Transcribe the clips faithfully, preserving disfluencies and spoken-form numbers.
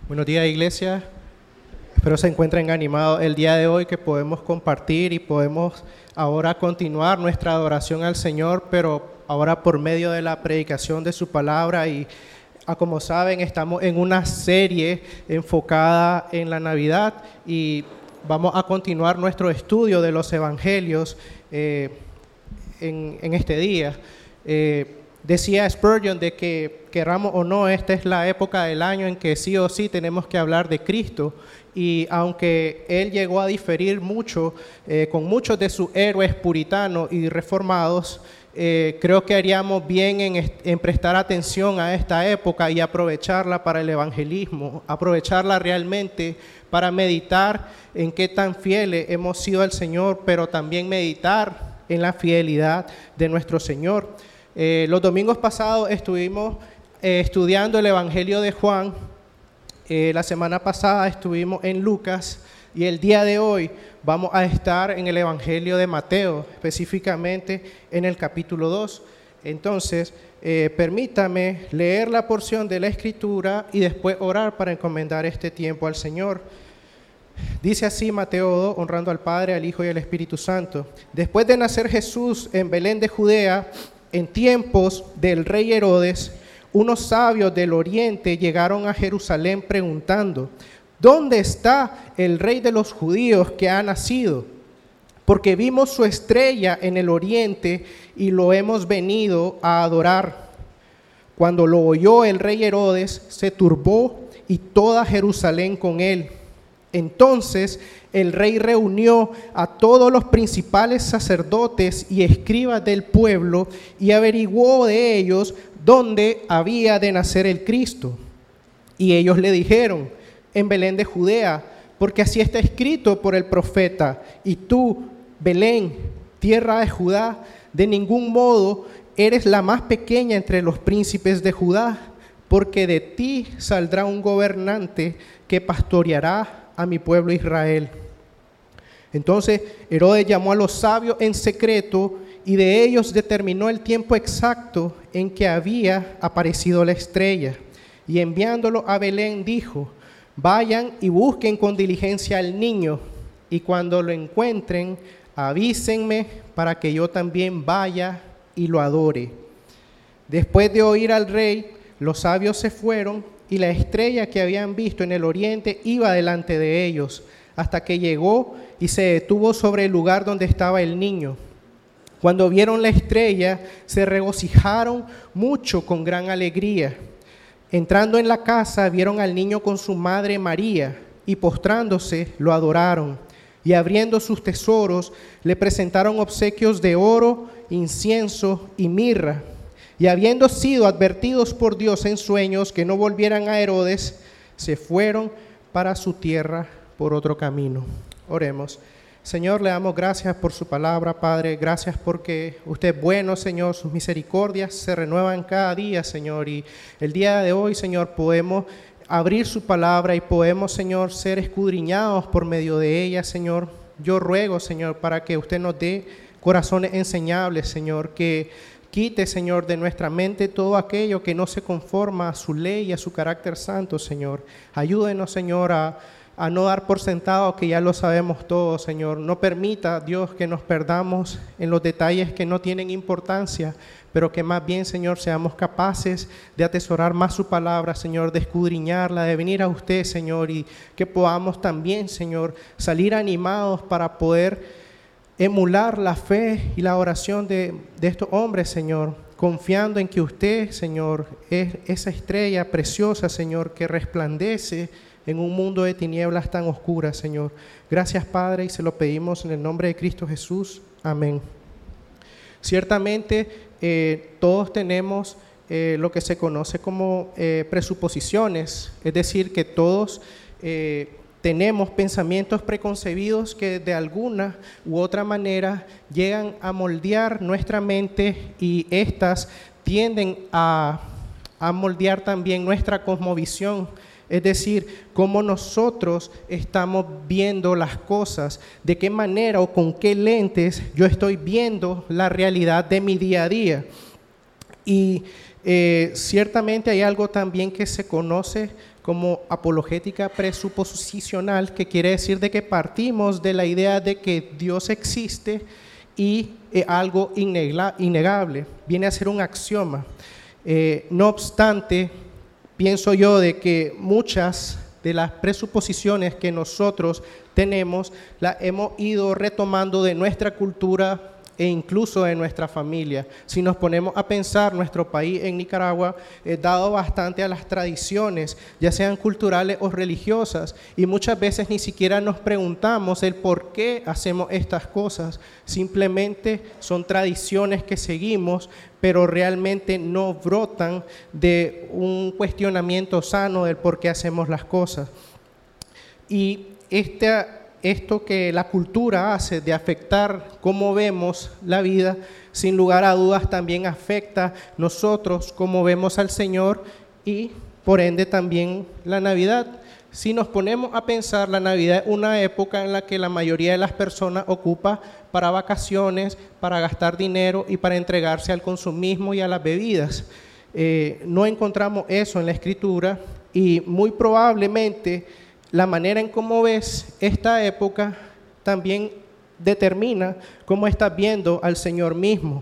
Buenos días, iglesia. Espero se encuentren animados el día de hoy, que podemos compartir y podemos ahora continuar nuestra adoración al Señor, pero ahora por medio de la predicación de su palabra. Y ah, como saben, estamos en una serie enfocada en la Navidad y vamos a continuar nuestro estudio de los evangelios eh, en, en este día. Eh, Decía Spurgeon de que, queramos o no, esta es la época del año en que sí o sí tenemos que hablar de Cristo. Y aunque él llegó a diferir mucho eh, con muchos de sus héroes puritanos y reformados, eh, creo que haríamos bien en, en prestar atención a esta época y aprovecharla para el evangelismo, aprovecharla realmente para meditar en qué tan fieles hemos sido al Señor, pero también meditar en la fidelidad de nuestro Señor. Eh, los domingos pasados estuvimos eh, estudiando el Evangelio de Juan, eh, la semana pasada estuvimos en Lucas y el día de hoy vamos a estar en el Evangelio de Mateo, específicamente en el capítulo dos. Entonces, eh, permítame leer la porción de la Escritura y después orar para encomendar este tiempo al Señor. Dice así Mateo dos, honrando al Padre, al Hijo y al Espíritu Santo. Después de nacer Jesús en Belén de Judea, en tiempos del rey Herodes, unos sabios del oriente llegaron a Jerusalén preguntando: ¿dónde está el rey de los judíos que ha nacido? Porque vimos su estrella en el oriente y lo hemos venido a adorar. Cuando lo oyó el rey Herodes, se turbó y toda Jerusalén con él. Entonces el rey reunió a todos los principales sacerdotes y escribas del pueblo y averiguó de ellos dónde había de nacer el Cristo. Y ellos le dijeron: en Belén de Judea, porque así está escrito por el profeta: y tú, Belén, tierra de Judá, de ningún modo eres la más pequeña entre los príncipes de Judá, porque de ti saldrá un gobernante que pastoreará a mi pueblo Israel. Entonces Herodes llamó a los sabios en secreto y de ellos determinó el tiempo exacto en que había aparecido la estrella. Y enviándolo a Belén dijo: vayan y busquen con diligencia al niño, y cuando lo encuentren, avísenme para que yo también vaya y lo adore. Después de oír al rey, los sabios se fueron, y la estrella que habían visto en el oriente iba delante de ellos, hasta que llegó y se detuvo sobre el lugar donde estaba el niño. Cuando vieron la estrella, se regocijaron mucho con gran alegría. Entrando en la casa, vieron al niño con su madre María, y postrándose, lo adoraron. Y abriendo sus tesoros, le presentaron obsequios de oro, incienso y mirra. Y habiendo sido advertidos por Dios en sueños que no volvieran a Herodes, se fueron para su tierra por otro camino. Oremos. Señor, le damos gracias por su palabra, Padre. Gracias porque usted es bueno, Señor. Sus misericordias se renuevan cada día, Señor. Y el día de hoy, Señor, podemos abrir su palabra y podemos, Señor, ser escudriñados por medio de ella, Señor. Yo ruego, Señor, para que usted nos dé corazones enseñables, Señor, que quite, Señor, de nuestra mente todo aquello que no se conforma a su ley y a su carácter santo, Señor. Ayúdenos, Señor, a, a no dar por sentado que ya lo sabemos todo, Señor. No permita, Dios, que nos perdamos en los detalles que no tienen importancia, pero que más bien, Señor, seamos capaces de atesorar más su palabra, Señor, de escudriñarla, de venir a usted, Señor, y que podamos también, Señor, salir animados para poder emular la fe y la oración de, de estos hombres, Señor, confiando en que usted, Señor, es esa estrella preciosa, Señor, que resplandece en un mundo de tinieblas tan oscuras, Señor. Gracias, Padre, y se lo pedimos en el nombre de Cristo Jesús. Amén. Ciertamente, eh, todos tenemos eh, lo que se conoce como eh, presuposiciones, es decir, que todos eh, tenemos pensamientos preconcebidos que de alguna u otra manera llegan a moldear nuestra mente, y estas tienden a, a moldear también nuestra cosmovisión, es decir, cómo nosotros estamos viendo las cosas, de qué manera o con qué lentes yo estoy viendo la realidad de mi día a día. Y eh, ciertamente hay algo también que se conoce como apologética presuposicional, que quiere decir de que partimos de la idea de que Dios existe y es algo innegable, viene a ser un axioma. Eh, no obstante, pienso yo de que muchas de las presuposiciones que nosotros tenemos las hemos ido retomando de nuestra cultura e incluso de nuestra familia. Si nos ponemos a pensar, nuestro país en Nicaragua es dado bastante a las tradiciones, ya sean culturales o religiosas, y muchas veces ni siquiera nos preguntamos el por qué hacemos estas cosas. Simplemente son tradiciones que seguimos, pero realmente no brotan de un cuestionamiento sano del por qué hacemos las cosas. Y esta Esto que la cultura hace de afectar cómo vemos la vida, sin lugar a dudas también afecta nosotros cómo vemos al Señor y por ende también la Navidad. Si nos ponemos a pensar, la Navidad es una época en la que la mayoría de las personas ocupa para vacaciones, para gastar dinero y para entregarse al consumismo y a las bebidas. Eh, no encontramos eso en la Escritura y muy probablemente la manera en cómo ves esta época también determina cómo estás viendo al Señor mismo.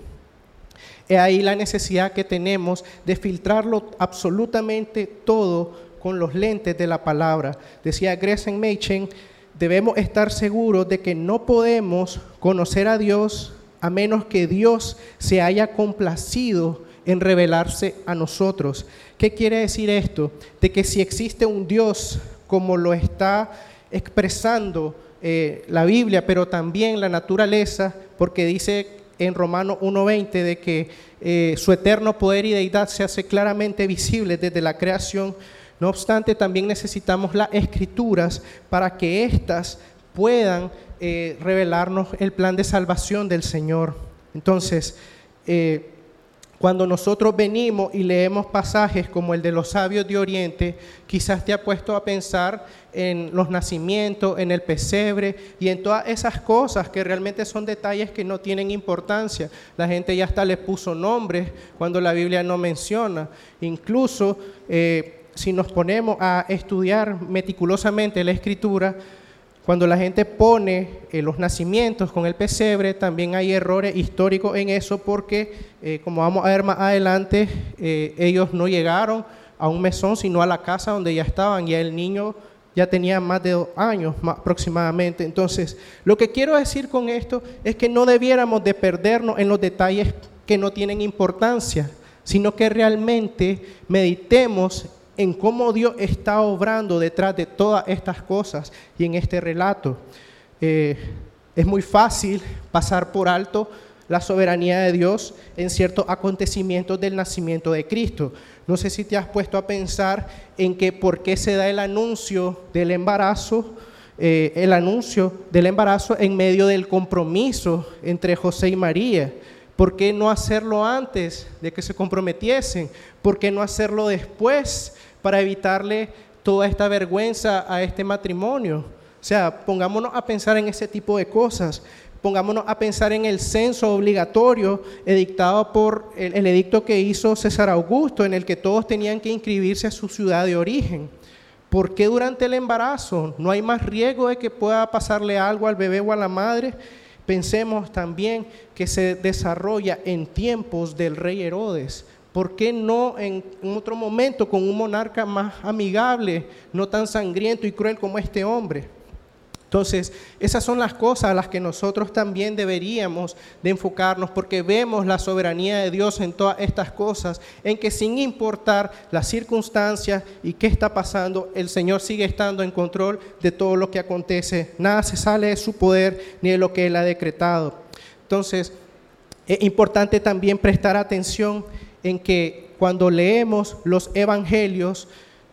Es ahí la necesidad que tenemos de filtrarlo absolutamente todo con los lentes de la palabra. Decía Gresham Machen, debemos estar seguros de que no podemos conocer a Dios a menos que Dios se haya complacido en revelarse a nosotros. ¿Qué quiere decir esto? De que si existe un Dios como lo está expresando eh, la Biblia, pero también la naturaleza, porque dice en Romanos uno veinte de que eh, su eterno poder y deidad se hace claramente visible desde la creación. No obstante, también necesitamos las Escrituras para que éstas puedan eh, revelarnos el plan de salvación del Señor. Entonces, eh, cuando nosotros venimos y leemos pasajes como el de los sabios de Oriente, quizás te ha puesto a pensar en los nacimientos, en el pesebre y en todas esas cosas que realmente son detalles que no tienen importancia. La gente ya hasta le puso nombres cuando la Biblia no menciona. Incluso eh, si nos ponemos a estudiar meticulosamente la Escritura, cuando la gente pone eh, los nacimientos con el pesebre, también hay errores históricos en eso porque, eh, como vamos a ver más adelante, eh, ellos no llegaron a un mesón, sino a la casa donde ya estaban, y el niño ya tenía más de dos años más aproximadamente. Entonces, lo que quiero decir con esto es que no debiéramos de perdernos en los detalles que no tienen importancia, sino que realmente meditemos en cómo Dios está obrando detrás de todas estas cosas y en este relato. Eh, es muy fácil pasar por alto la soberanía de Dios en ciertos acontecimientos del nacimiento de Cristo. No sé si te has puesto a pensar en que por qué se da el anuncio del embarazo, eh, el anuncio del embarazo en medio del compromiso entre José y María. ¿Por qué no hacerlo antes de que se comprometiesen? ¿Por qué no hacerlo después para evitarle toda esta vergüenza a este matrimonio? O sea, pongámonos a pensar en ese tipo de cosas. Pongámonos a pensar en el censo obligatorio edictado por el, el edicto que hizo César Augusto, en el que todos tenían que inscribirse a su ciudad de origen. ¿Por qué durante el embarazo no hay más riesgo de que pueda pasarle algo al bebé o a la madre? Pensemos también que se desarrolla en tiempos del rey Herodes. ¿Por qué no en otro momento con un monarca más amigable, no tan sangriento y cruel como este hombre? Entonces, esas son las cosas a las que nosotros también deberíamos de enfocarnos, porque vemos la soberanía de Dios en todas estas cosas, en que sin importar las circunstancias y qué está pasando, el Señor sigue estando en control de todo lo que acontece. Nada se sale de su poder ni de lo que Él ha decretado. Entonces, es importante también prestar atención en que cuando leemos los evangelios,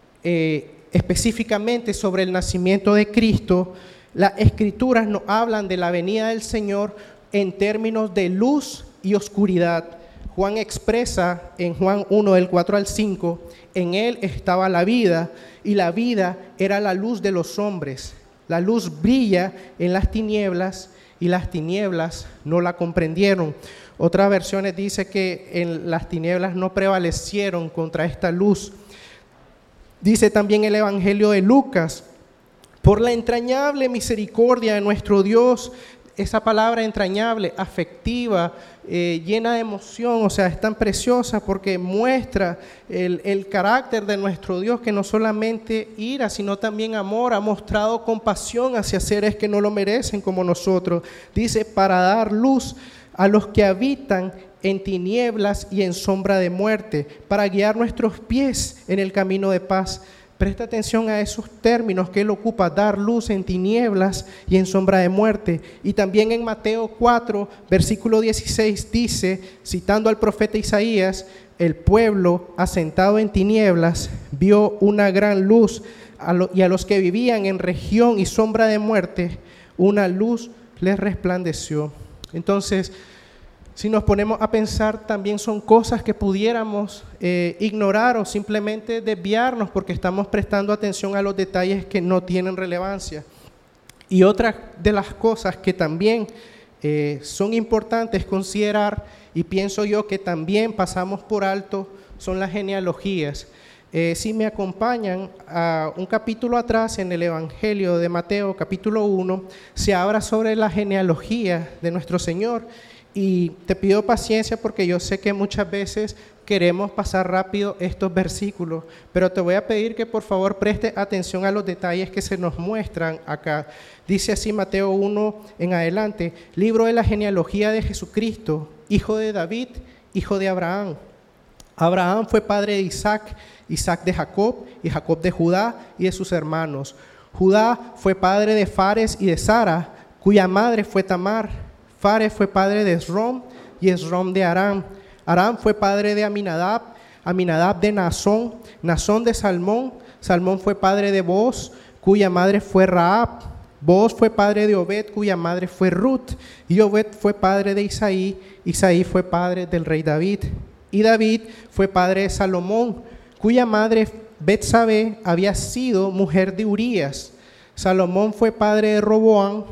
eh, específicamente sobre el nacimiento de Cristo, las Escrituras nos hablan de la venida del Señor en términos de luz y oscuridad. Juan expresa en Juan uno, del cuatro al cinco, en Él estaba la vida, y la vida era la luz de los hombres. La luz brilla en las tinieblas, y las tinieblas no la comprendieron. Otras versiones dice que en las tinieblas no prevalecieron contra esta luz. Dice también el Evangelio de Lucas: por la entrañable misericordia de nuestro Dios. Esa palabra entrañable, afectiva, eh, llena de emoción, o sea, es tan preciosa porque muestra el, el carácter de nuestro Dios, que no solamente ira, sino también amor. Ha mostrado compasión hacia seres que no lo merecen como nosotros. Dice, para dar luz a los que habitan en tinieblas y en sombra de muerte, para guiar nuestros pies en el camino de paz. Presta atención a esos términos que él ocupa: dar luz en tinieblas y en sombra de muerte. Y también en Mateo cuatro, versículo dieciséis dice, citando al profeta Isaías: el pueblo asentado en tinieblas vio una gran luz, a lo, y a los que vivían en región y sombra de muerte, una luz les resplandeció. Entonces, si nos ponemos a pensar, también son cosas que pudiéramos eh, ignorar o simplemente desviarnos porque estamos prestando atención a los detalles que no tienen relevancia. Y otra de las cosas que también eh, son importantes considerar, y pienso yo que también pasamos por alto, son las genealogías. Eh, si me acompañan a un capítulo atrás en el Evangelio de Mateo, capítulo uno, se habla sobre la genealogía de nuestro Señor. Y te pido paciencia porque yo sé que muchas veces queremos pasar rápido estos versículos, pero te voy a pedir que por favor preste atención a los detalles que se nos muestran acá. Dice así Mateo uno en adelante: libro de la genealogía de Jesucristo, hijo de David, hijo de Abraham. Abraham fue padre de Isaac, Isaac de Jacob, y Jacob de Judá y de sus hermanos. Judá fue padre de Fares y de Sara, cuya madre fue Tamar. Fares fue padre de Esrom y Esrom de Aram. Aram fue padre de Aminadab, Aminadab de Naasón, Naasón de Salmón. Salmón fue padre de Booz, cuya madre fue Rahab. Booz fue padre de Obed, cuya madre fue Ruth. Y Obed fue padre de Isaí, Isaí fue padre del rey David. Y David fue padre de Salomón, cuya madre Betsabé había sido mujer de Urías. Salomón fue padre de Roboam,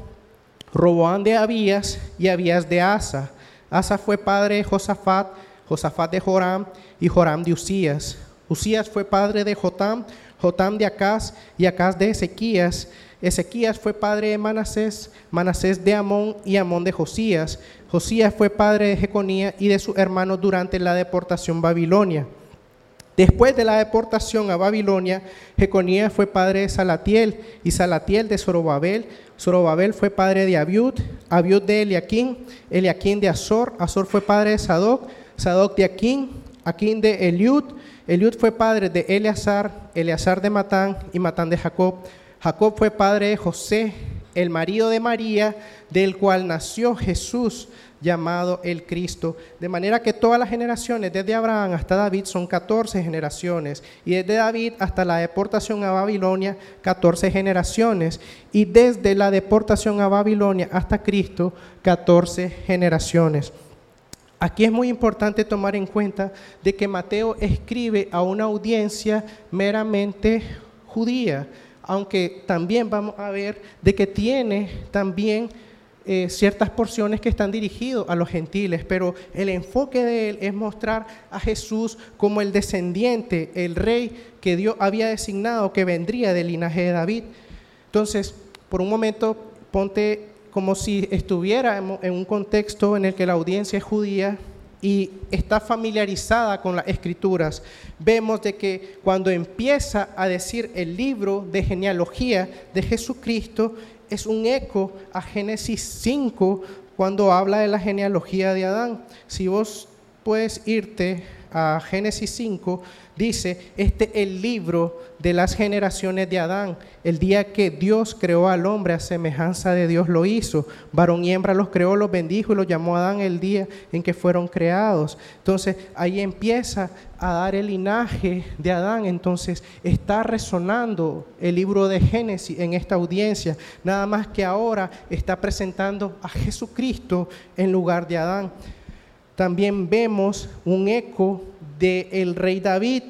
Roboam de Abías y Abías de Asa. Asa fue padre de Josafat, Josafat de Joram y Joram de Usías. Usías fue padre de Jotam, Jotam de Acaz y Acaz de Ezequías. Ezequías fue padre de Manasés, Manasés de Amón y Amón de Josías. Josías fue padre de Jeconía y de sus hermanos durante la deportación babilonia. Después de la deportación a Babilonia, Jeconías fue padre de Salatiel y Salatiel de Zorobabel. Zorobabel fue padre de Abiud, Abiud de Eliaquín, Eliaquín de Azor, Azor fue padre de Sadoc, Sadoc de Aquín, Aquín de Eliud, Eliud fue padre de Eleazar, Eleazar de Matán y Matán de Jacob. Jacob fue padre de José, el marido de María, del cual nació Jesús, llamado el Cristo. De manera que todas las generaciones, desde Abraham hasta David, son catorce generaciones. Y desde David hasta la deportación a Babilonia, catorce generaciones. Y desde la deportación a Babilonia hasta Cristo, catorce generaciones. Aquí es muy importante tomar en cuenta de que Mateo escribe a una audiencia meramente judía, aunque también vamos a ver de que tiene también Eh, ciertas porciones que están dirigidas a los gentiles, pero el enfoque de él es mostrar a Jesús como el descendiente, el rey que Dios había designado que vendría del linaje de David. Entonces, por un momento, ponte como si estuviera en un contexto en el que la audiencia es judía y está familiarizada con las escrituras. Vemos de que cuando empieza a decir el libro de genealogía de Jesucristo, es un eco a Génesis cinco cuando habla de la genealogía de Adán. Si vos puedes irte a Génesis cinco, dice, este es el libro de las generaciones de Adán. El día que Dios creó al hombre, a semejanza de Dios lo hizo. Varón y hembra los creó, los bendijo y los llamó a Adán el día en que fueron creados. Entonces, ahí empieza a dar el linaje de Adán. Entonces, está resonando el libro de Génesis en esta audiencia. Nada más que ahora está presentando a Jesucristo en lugar de Adán. También vemos un eco del rey David.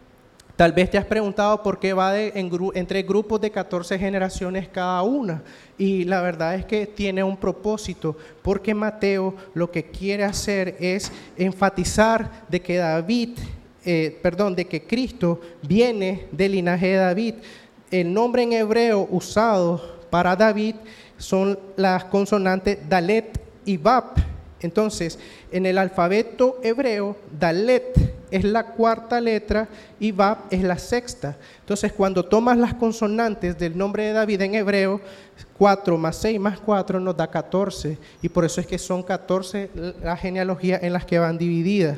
Tal vez te has preguntado por qué va de, en, entre grupos de catorce generaciones cada una. Y la verdad es que tiene un propósito, porque Mateo lo que quiere hacer es enfatizar de que David eh, perdón, de que Cristo viene del linaje de David. El nombre en hebreo usado para David son las consonantes Dalet y Bab. Entonces, en el alfabeto hebreo, Dalet es la cuarta letra y Bab es la sexta. Entonces, cuando tomas las consonantes del nombre de David en hebreo, cuatro más seis más cuatro nos da catorce. Y por eso es que son catorce las genealogías en las que van divididas.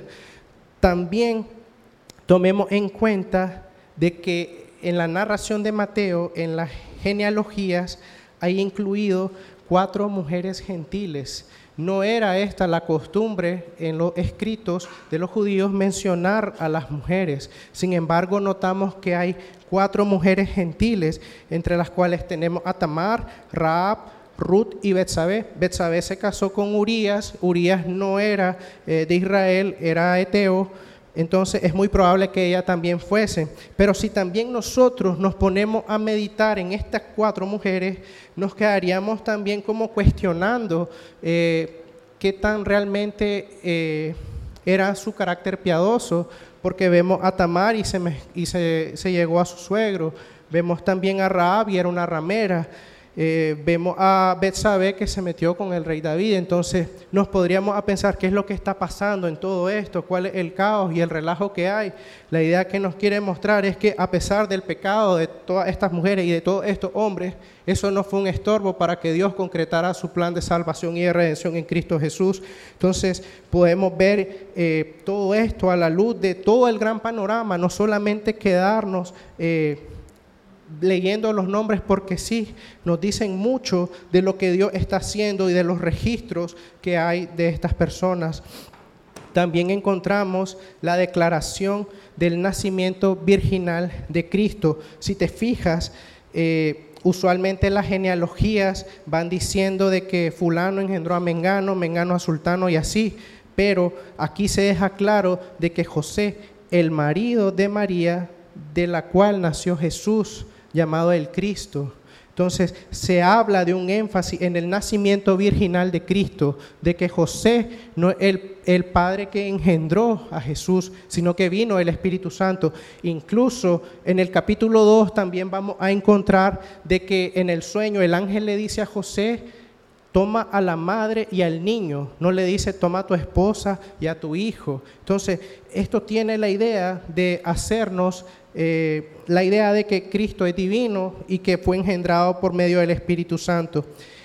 También tomemos en cuenta de que en la narración de Mateo, en las genealogías, hay incluido cuatro mujeres gentiles. No era esta la costumbre en los escritos de los judíos mencionar a las mujeres. Sin embargo, notamos que hay cuatro mujeres gentiles, entre las cuales tenemos a Tamar, Rahab, Ruth y Betsabé. Betsabé se casó con Urías. Urías no era eh, de Israel, era eteo. Entonces es muy probable que ella también fuese. Pero si también nosotros nos ponemos a meditar en estas cuatro mujeres, nos quedaríamos también como cuestionando eh, qué tan realmente eh, era su carácter piadoso, porque vemos a Tamar y, se, me, y se, se llegó a su suegro. Vemos también a Rahab y era una ramera. Eh, vemos a Betsabé que se metió con el rey David. Entonces nos podríamos a pensar qué es lo que está pasando en todo esto, cuál es el caos y el relajo que hay. La idea que nos quiere mostrar es que a pesar del pecado de todas estas mujeres y de todos estos hombres, eso no fue un estorbo para que Dios concretara su plan de salvación y de redención en Cristo Jesús. Entonces podemos ver eh, todo esto a la luz de todo el gran panorama, no solamente quedarnos eh, leyendo los nombres porque sí, nos dicen mucho de lo que Dios está haciendo y de los registros que hay de estas personas. También encontramos la declaración del nacimiento virginal de Cristo. Si te fijas, eh, usualmente las genealogías van diciendo de que fulano engendró a Mengano, Mengano a Sultano y así, pero aquí se deja claro de que José, el marido de María, de la cual nació Jesús, llamado el Cristo. Entonces se habla de un énfasis en el nacimiento virginal de Cristo, de que José no es el, el padre que engendró a Jesús, sino que vino el Espíritu Santo. Incluso en el capítulo dos también vamos a encontrar de que en el sueño el ángel le dice a José: toma a la madre y al niño, no le dice toma a tu esposa y a tu hijo. Entonces esto tiene la idea de hacernos Eh, la idea de que Cristo es divino y que fue engendrado por medio del Espíritu Santo.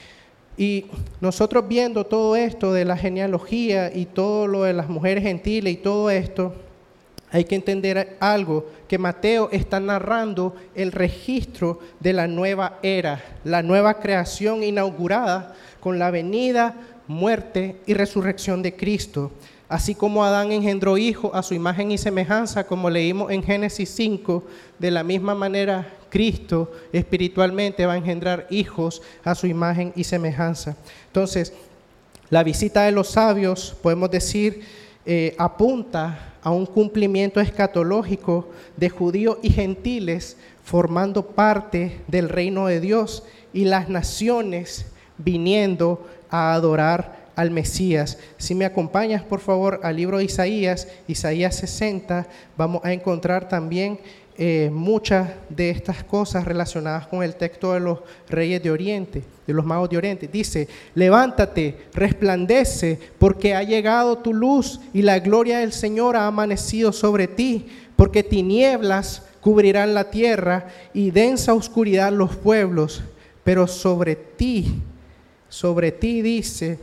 Y nosotros viendo todo esto de la genealogía y todo lo de las mujeres gentiles y todo esto, hay que entender algo, que Mateo está narrando el registro de la nueva era, la nueva creación inaugurada con la venida, muerte y resurrección de Cristo. Así como Adán engendró hijos a su imagen y semejanza, como leímos en Génesis cinco, de la misma manera Cristo espiritualmente va a engendrar hijos a su imagen y semejanza. Entonces, la visita de los sabios, podemos decir, eh, apunta a un cumplimiento escatológico de judíos y gentiles formando parte del reino de Dios y las naciones viniendo a adorar al Mesías. Si me acompañas por favor al libro de Isaías, Isaías sesenta, vamos a encontrar también eh, muchas de estas cosas relacionadas con el texto de los reyes de Oriente, de los magos de Oriente. Dice: levántate, resplandece, porque ha llegado tu luz y la gloria del Señor ha amanecido sobre ti, porque tinieblas cubrirán la tierra y densa oscuridad los pueblos, pero sobre ti, sobre ti dice,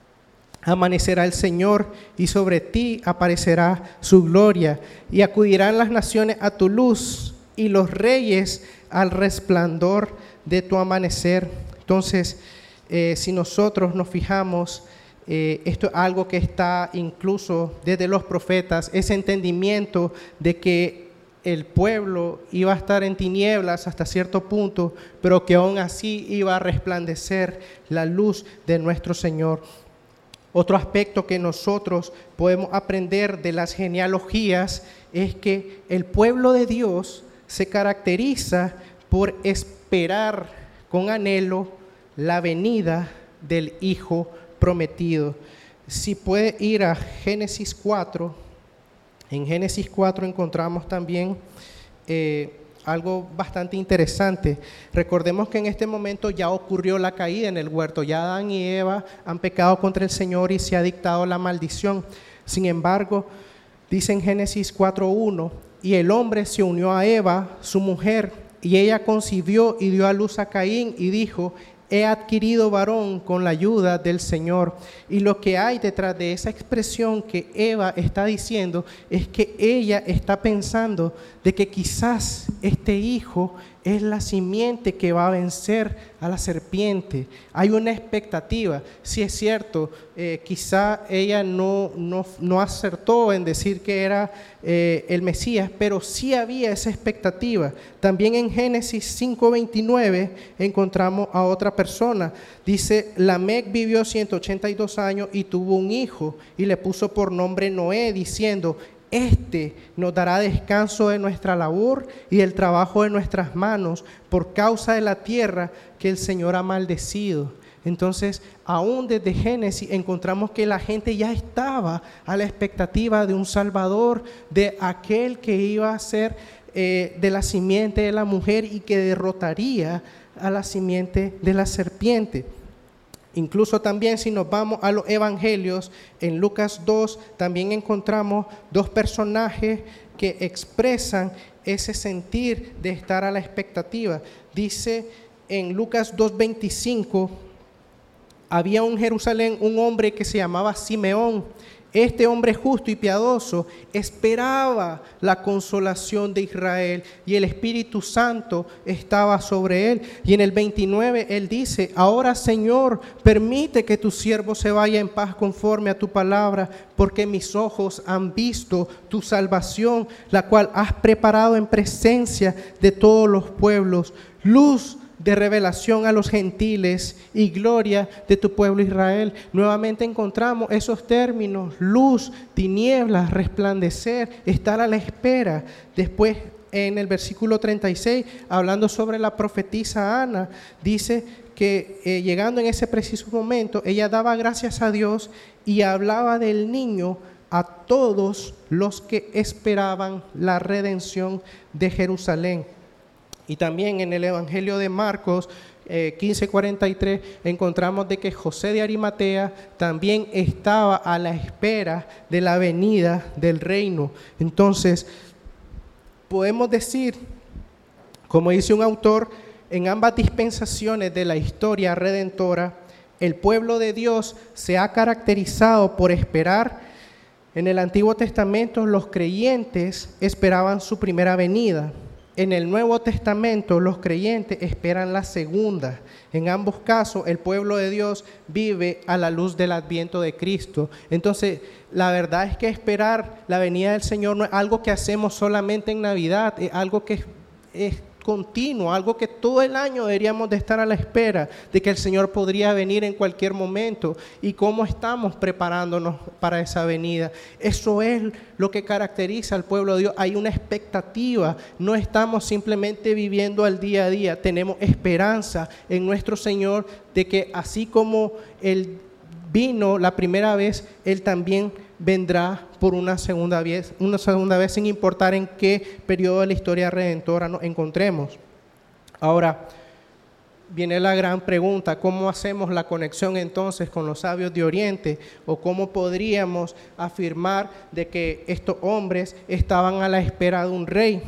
amanecerá el Señor y sobre ti aparecerá su gloria, y acudirán las naciones a tu luz y los reyes al resplandor de tu amanecer. Entonces, eh, si nosotros nos fijamos, eh, esto es algo que está incluso desde los profetas, ese entendimiento de que el pueblo iba a estar en tinieblas hasta cierto punto, pero que aún así iba a resplandecer la luz de nuestro Señor. Otro aspecto que nosotros podemos aprender de las genealogías es que el pueblo de Dios se caracteriza por esperar con anhelo la venida del Hijo prometido. Si puede ir a Génesis cuatro, En Génesis cuatro encontramos también eh, algo bastante interesante. Recordemos que en este momento ya ocurrió la caída en el huerto, ya Adán y Eva han pecado contra el Señor y se ha dictado la maldición. Sin embargo, dice en Génesis cuatro uno, y el hombre se unió a Eva, su mujer, y ella concibió y dio a luz a Caín y dijo: he adquirido varón con la ayuda del Señor. Y lo que hay detrás de esa expresión que Eva está diciendo es que ella está pensando de que quizás este hijo es la simiente que va a vencer a la serpiente. Hay una expectativa. Si es cierto, eh, quizá ella no, no, no acertó en decir que era eh, el Mesías, pero sí había esa expectativa. También en Génesis cinco veintinueve encontramos a otra persona. Dice: Lamec vivió ciento ochenta y dos años y tuvo un hijo y le puso por nombre Noé, diciendo: este nos dará descanso de nuestra labor y del trabajo de nuestras manos por causa de la tierra que el Señor ha maldecido. Entonces, aún desde Génesis encontramos que la gente ya estaba a la expectativa de un Salvador, de aquel que iba a ser eh, de la simiente de la mujer y que derrotaría a la simiente de la serpiente. Incluso también si nos vamos a los evangelios, en Lucas dos también encontramos dos personajes que expresan ese sentir de estar a la expectativa. Dice en Lucas dos veinticinco, había en Jerusalén un hombre que se llamaba Simeón. Este hombre justo y piadoso esperaba la consolación de Israel y el Espíritu Santo estaba sobre él. Y en el veintinueve él dice: ahora, Señor, permite que tu siervo se vaya en paz conforme a tu palabra, porque mis ojos han visto tu salvación, la cual has preparado en presencia de todos los pueblos, luz de revelación a los gentiles y gloria de tu pueblo Israel. Nuevamente encontramos esos términos: luz, tinieblas, resplandecer, estar a la espera. Después, en el versículo treinta y seis, hablando sobre la profetisa Ana, dice que eh, llegando en ese preciso momento, ella daba gracias a Dios y hablaba del niño a todos los que esperaban la redención de Jerusalén. Y también en el Evangelio de Marcos eh, quince cuarenta y tres encontramos de que José de Arimatea también estaba a la espera de la venida del reino. Entonces, podemos decir, como dice un autor, en ambas dispensaciones de la historia redentora, el pueblo de Dios se ha caracterizado por esperar. En el Antiguo Testamento los creyentes esperaban su primera venida. En el Nuevo Testamento los creyentes esperan la segunda. En ambos casos el pueblo de Dios vive a la luz del adviento de Cristo. Entonces, la verdad es que esperar la venida del Señor no es algo que hacemos solamente en Navidad, es algo que es, es continuo, algo que todo el año deberíamos de estar a la espera de que el Señor podría venir en cualquier momento. Y cómo estamos preparándonos para esa venida. Eso es lo que caracteriza al pueblo de Dios. Hay una expectativa, no estamos simplemente viviendo al día a día, tenemos esperanza en nuestro Señor de que así como Él vino la primera vez, Él también vendrá por una segunda vez, una segunda vez sin importar en qué periodo de la historia redentora nos encontremos. Ahora, viene la gran pregunta: ¿cómo hacemos la conexión entonces con los sabios de Oriente? ¿O cómo podríamos afirmar de que estos hombres estaban a la espera de un rey?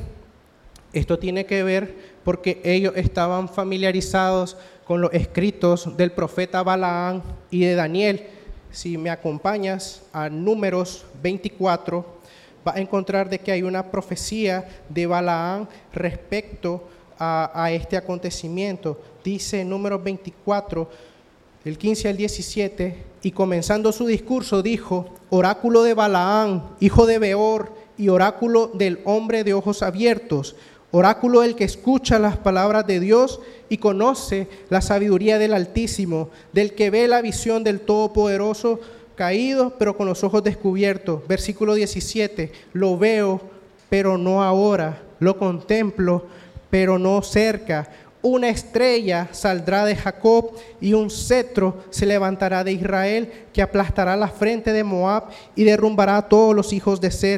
Esto tiene que ver porque ellos estaban familiarizados con los escritos del profeta Balaam y de Daniel. Si me acompañas a Números veinticuatro, vas a encontrar de que hay una profecía de Balaam respecto a, a este acontecimiento. Dice en Números veinticuatro, del quince al diecisiete, y comenzando su discurso dijo: oráculo de Balaam, hijo de Beor, y oráculo del hombre de ojos abiertos, oráculo del que escucha las palabras de Dios y conoce la sabiduría del Altísimo, del que ve la visión del Todopoderoso, caído pero con los ojos descubiertos. Versículo diecisiete, lo veo pero no ahora, lo contemplo pero no cerca. Una estrella saldrá de Jacob y un cetro se levantará de Israel, que aplastará la frente de Moab y derrumbará a todos los hijos de Set.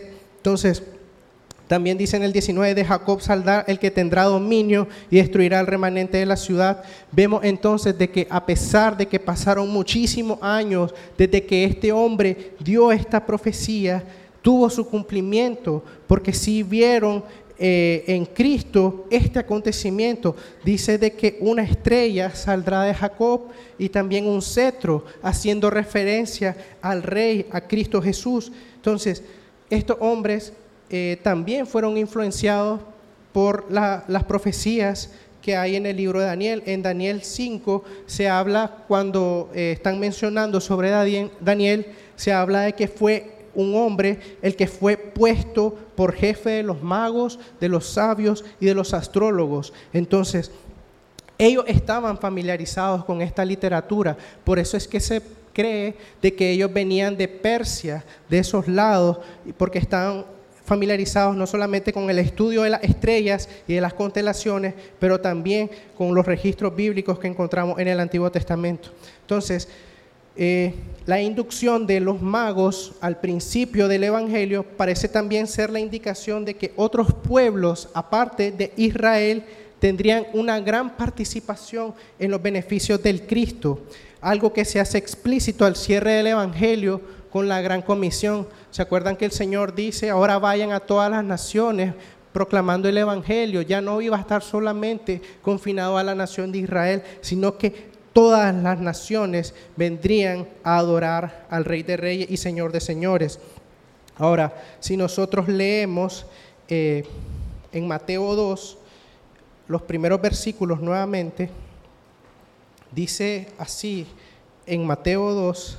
Entonces, también dice en el diecinueve, de Jacob saldrá el que tendrá dominio y destruirá el remanente de la ciudad. Vemos entonces de que a pesar de que pasaron muchísimos años desde que este hombre dio esta profecía, tuvo su cumplimiento, porque si vieron eh, en Cristo este acontecimiento. Dice de que una estrella saldrá de Jacob y también un cetro, haciendo referencia al Rey, a Cristo Jesús. Entonces, estos hombres Eh, también fueron influenciados por la, las profecías que hay en el libro de Daniel. En Daniel cinco se habla, cuando eh, están mencionando sobre Daniel, se habla de que fue un hombre el que fue puesto por jefe de los magos, de los sabios y de los astrólogos. Entonces, ellos estaban familiarizados con esta literatura, por eso es que se cree de que ellos venían de Persia, de esos lados, porque estaban familiarizados no solamente con el estudio de las estrellas y de las constelaciones, pero también con los registros bíblicos que encontramos en el Antiguo Testamento. Entonces, eh, la inducción de los magos al principio del Evangelio parece también ser la indicación de que otros pueblos, aparte de Israel, tendrían una gran participación en los beneficios del Cristo, algo que se hace explícito al cierre del Evangelio con la gran comisión. ¿Se acuerdan que el Señor dice, ahora vayan a todas las naciones proclamando el Evangelio? Ya no iba a estar solamente confinado a la nación de Israel, sino que todas las naciones vendrían a adorar al Rey de Reyes y Señor de Señores. Ahora, si nosotros leemos eh, en Mateo dos, los primeros versículos nuevamente, dice así en Mateo dos: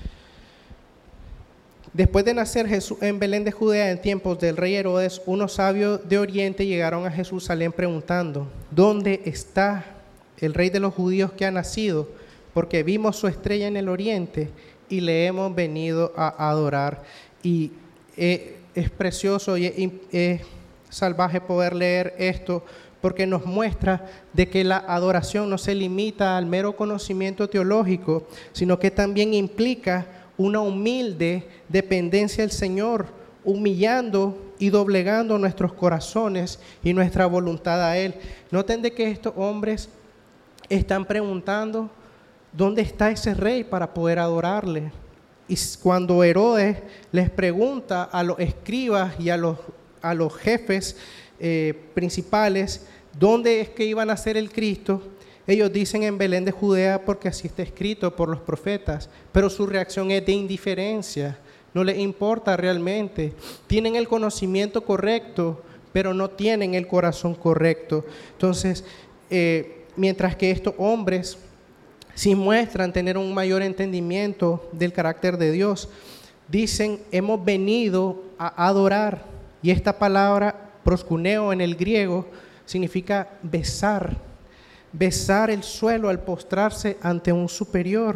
después de nacer Jesús en Belén de Judea en tiempos del rey Herodes, unos sabios de Oriente llegaron a Jerusalén preguntando, ¿dónde está el rey de los judíos que ha nacido? Porque vimos su estrella en el oriente y le hemos venido a adorar. Y eh, es precioso y es, es salvaje poder leer esto, porque nos muestra de que la adoración no se limita al mero conocimiento teológico, sino que también implica una humilde dependencia del Señor, humillando y doblegando nuestros corazones y nuestra voluntad a Él. Noten de que estos hombres están preguntando, ¿dónde está ese rey para poder adorarle? Y cuando Herodes les pregunta a los escribas y a los, a los jefes eh, principales, ¿dónde es que iban a ser el Cristo?, ellos dicen en Belén de Judea porque así está escrito por los profetas, pero su reacción es de indiferencia, no les importa realmente. Tienen el conocimiento correcto, pero no tienen el corazón correcto. Entonces, eh, mientras que estos hombres sí muestran tener un mayor entendimiento del carácter de Dios, dicen, hemos venido a adorar, y esta palabra proskuneo en el griego significa besar. Besar el suelo al postrarse ante un superior,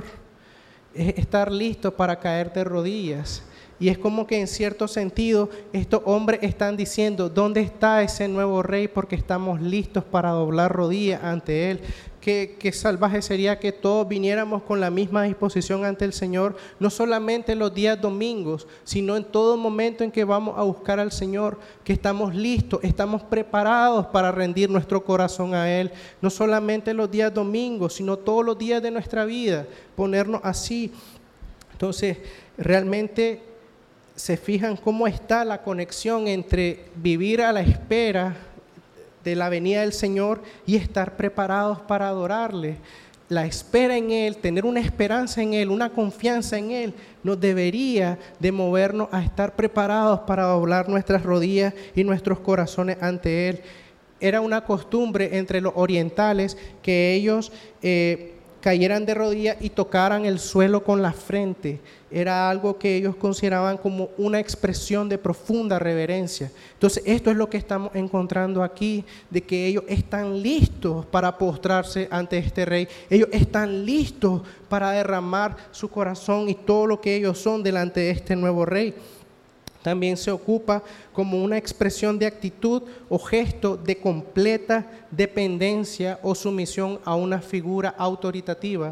es estar listo para caer de rodillas. Y es como que en cierto sentido estos hombres están diciendo, ¿dónde está ese nuevo rey? Porque estamos listos para doblar rodillas ante él. Qué, qué salvaje sería que todos viniéramos con la misma disposición ante el Señor, no solamente los días domingos, sino en todo momento en que vamos a buscar al Señor, que estamos listos, estamos preparados para rendir nuestro corazón a Él, no solamente los días domingos, sino todos los días de nuestra vida, ponernos así. Entonces, realmente se fijan cómo está la conexión entre vivir a la espera de la venida del Señor y estar preparados para adorarle. La espera en Él, tener una esperanza en Él, una confianza en Él, nos debería de movernos a estar preparados para doblar nuestras rodillas y nuestros corazones ante Él. Era una costumbre entre los orientales que ellos eh, cayeran de rodillas y tocaran el suelo con la frente. Era algo que ellos consideraban como una expresión de profunda reverencia. Entonces, esto es lo que estamos encontrando aquí, de que ellos están listos para postrarse ante este rey. Ellos están listos para derramar su corazón y todo lo que ellos son delante de este nuevo rey. También se ocupa como una expresión de actitud o gesto de completa dependencia o sumisión a una figura autoritativa.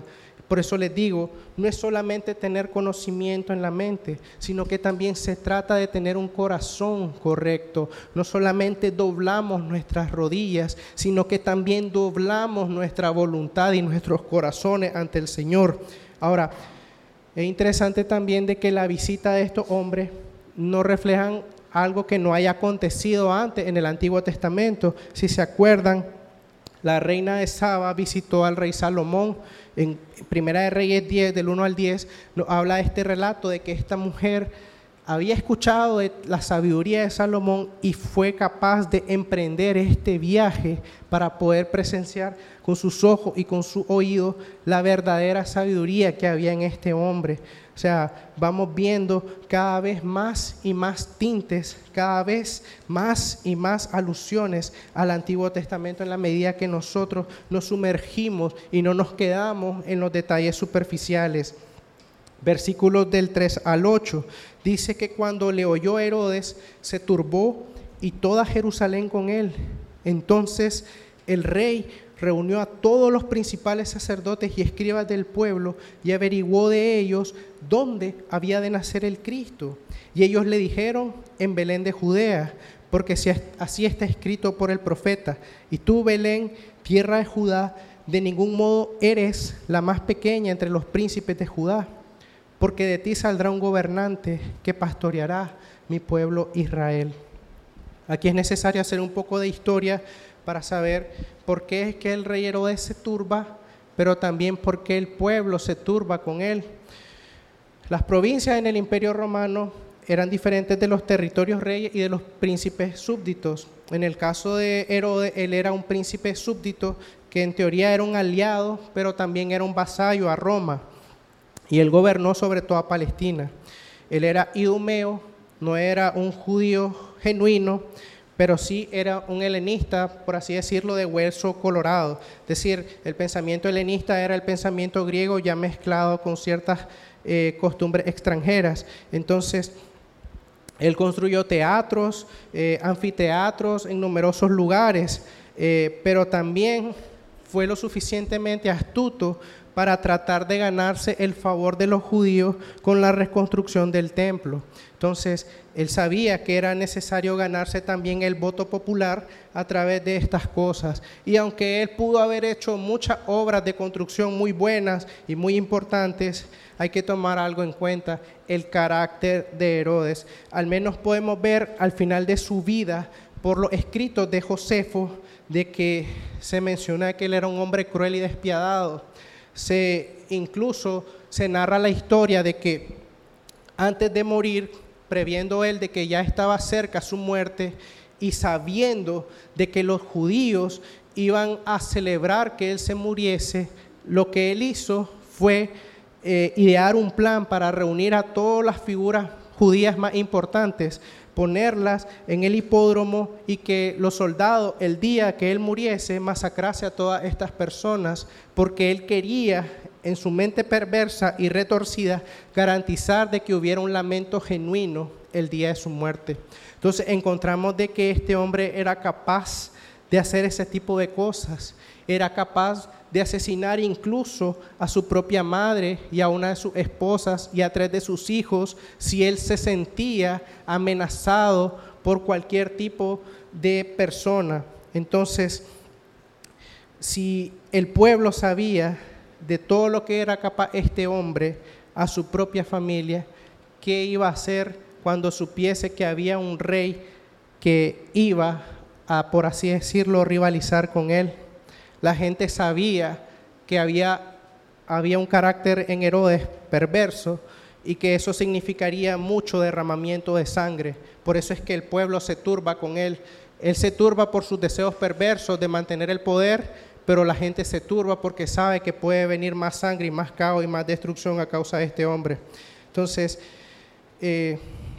Por eso les digo, no es solamente tener conocimiento en la mente, sino que también se trata de tener un corazón correcto. No solamente doblamos nuestras rodillas, sino que también doblamos nuestra voluntad y nuestros corazones ante el Señor. Ahora, es interesante también de que la visita de estos hombres no reflejan algo que no haya acontecido antes en el Antiguo Testamento. Si se acuerdan, la reina de Saba visitó al rey Salomón. En Primera de Reyes diez, del uno al diez, nos habla de este relato de que esta mujer había escuchado de la sabiduría de Salomón y fue capaz de emprender este viaje para poder presenciar con sus ojos y con su oído la verdadera sabiduría que había en este hombre. O sea, vamos viendo cada vez más y más tintes, cada vez más y más alusiones al Antiguo Testamento en la medida que nosotros nos sumergimos y no nos quedamos en los detalles superficiales. Versículos del tres al ocho, dice que cuando le oyó Herodes, se turbó y toda Jerusalén con él. Entonces el rey reunió a todos los principales sacerdotes y escribas del pueblo y averiguó de ellos dónde había de nacer el Cristo. Y ellos le dijeron: en Belén de Judea, porque así está escrito por el profeta: y tú, Belén, tierra de Judá, de ningún modo eres la más pequeña entre los príncipes de Judá, porque de ti saldrá un gobernante que pastoreará mi pueblo Israel. Aquí es necesario hacer un poco de historia para saber por qué es que el rey Herodes se turba, pero también por qué el pueblo se turba con él. Las provincias en el Imperio Romano eran diferentes de los territorios reyes y de los príncipes súbditos. En el caso de Herodes, él era un príncipe súbdito que en teoría era un aliado, pero también era un vasallo a Roma. Y él gobernó sobre toda Palestina. Él era idumeo, no era un judío genuino, pero sí era un helenista, por así decirlo, de hueso colorado. Es decir, el pensamiento helenista era el pensamiento griego ya mezclado con ciertas eh, costumbres extranjeras. Entonces, él construyó teatros, eh, anfiteatros en numerosos lugares, eh, pero también fue lo suficientemente astuto para tratar de ganarse el favor de los judíos con la reconstrucción del templo. Entonces, él sabía que era necesario ganarse también el voto popular a través de estas cosas. Y aunque él pudo haber hecho muchas obras de construcción muy buenas y muy importantes, hay que tomar algo en cuenta: el carácter de Herodes. Al menos podemos ver al final de su vida, por los escritos de Josefo, de que se menciona que él era un hombre cruel y despiadado. Se, incluso se narra la historia de que antes de morir, previendo él de que ya estaba cerca su muerte y sabiendo de que los judíos iban a celebrar que él se muriese, lo que él hizo fue eh, idear un plan para reunir a todas las figuras judías más importantes, ponerlas en el hipódromo y que los soldados, el día que él muriese, masacrase a todas estas personas, porque él quería, en su mente perversa y retorcida, garantizar de que hubiera un lamento genuino el día de su muerte. Entonces encontramos de que este hombre era capaz de hacer ese tipo de cosas, era capaz de asesinar incluso a su propia madre y a una de sus esposas y a tres de sus hijos si él se sentía amenazado por cualquier tipo de persona. Entonces, si el pueblo sabía de todo lo que era capaz este hombre a su propia familia, ¿qué iba a hacer cuando supiese que había un rey que iba a, por así decirlo, rivalizar con él? La gente sabía que había, había un carácter en Herodes perverso y que eso significaría mucho derramamiento de sangre. Por eso es que el pueblo se turba con él. Él se turba por sus deseos perversos de mantener el poder, pero la gente se turba porque sabe que puede venir más sangre y más caos y más destrucción a causa de este hombre. Entonces, eh,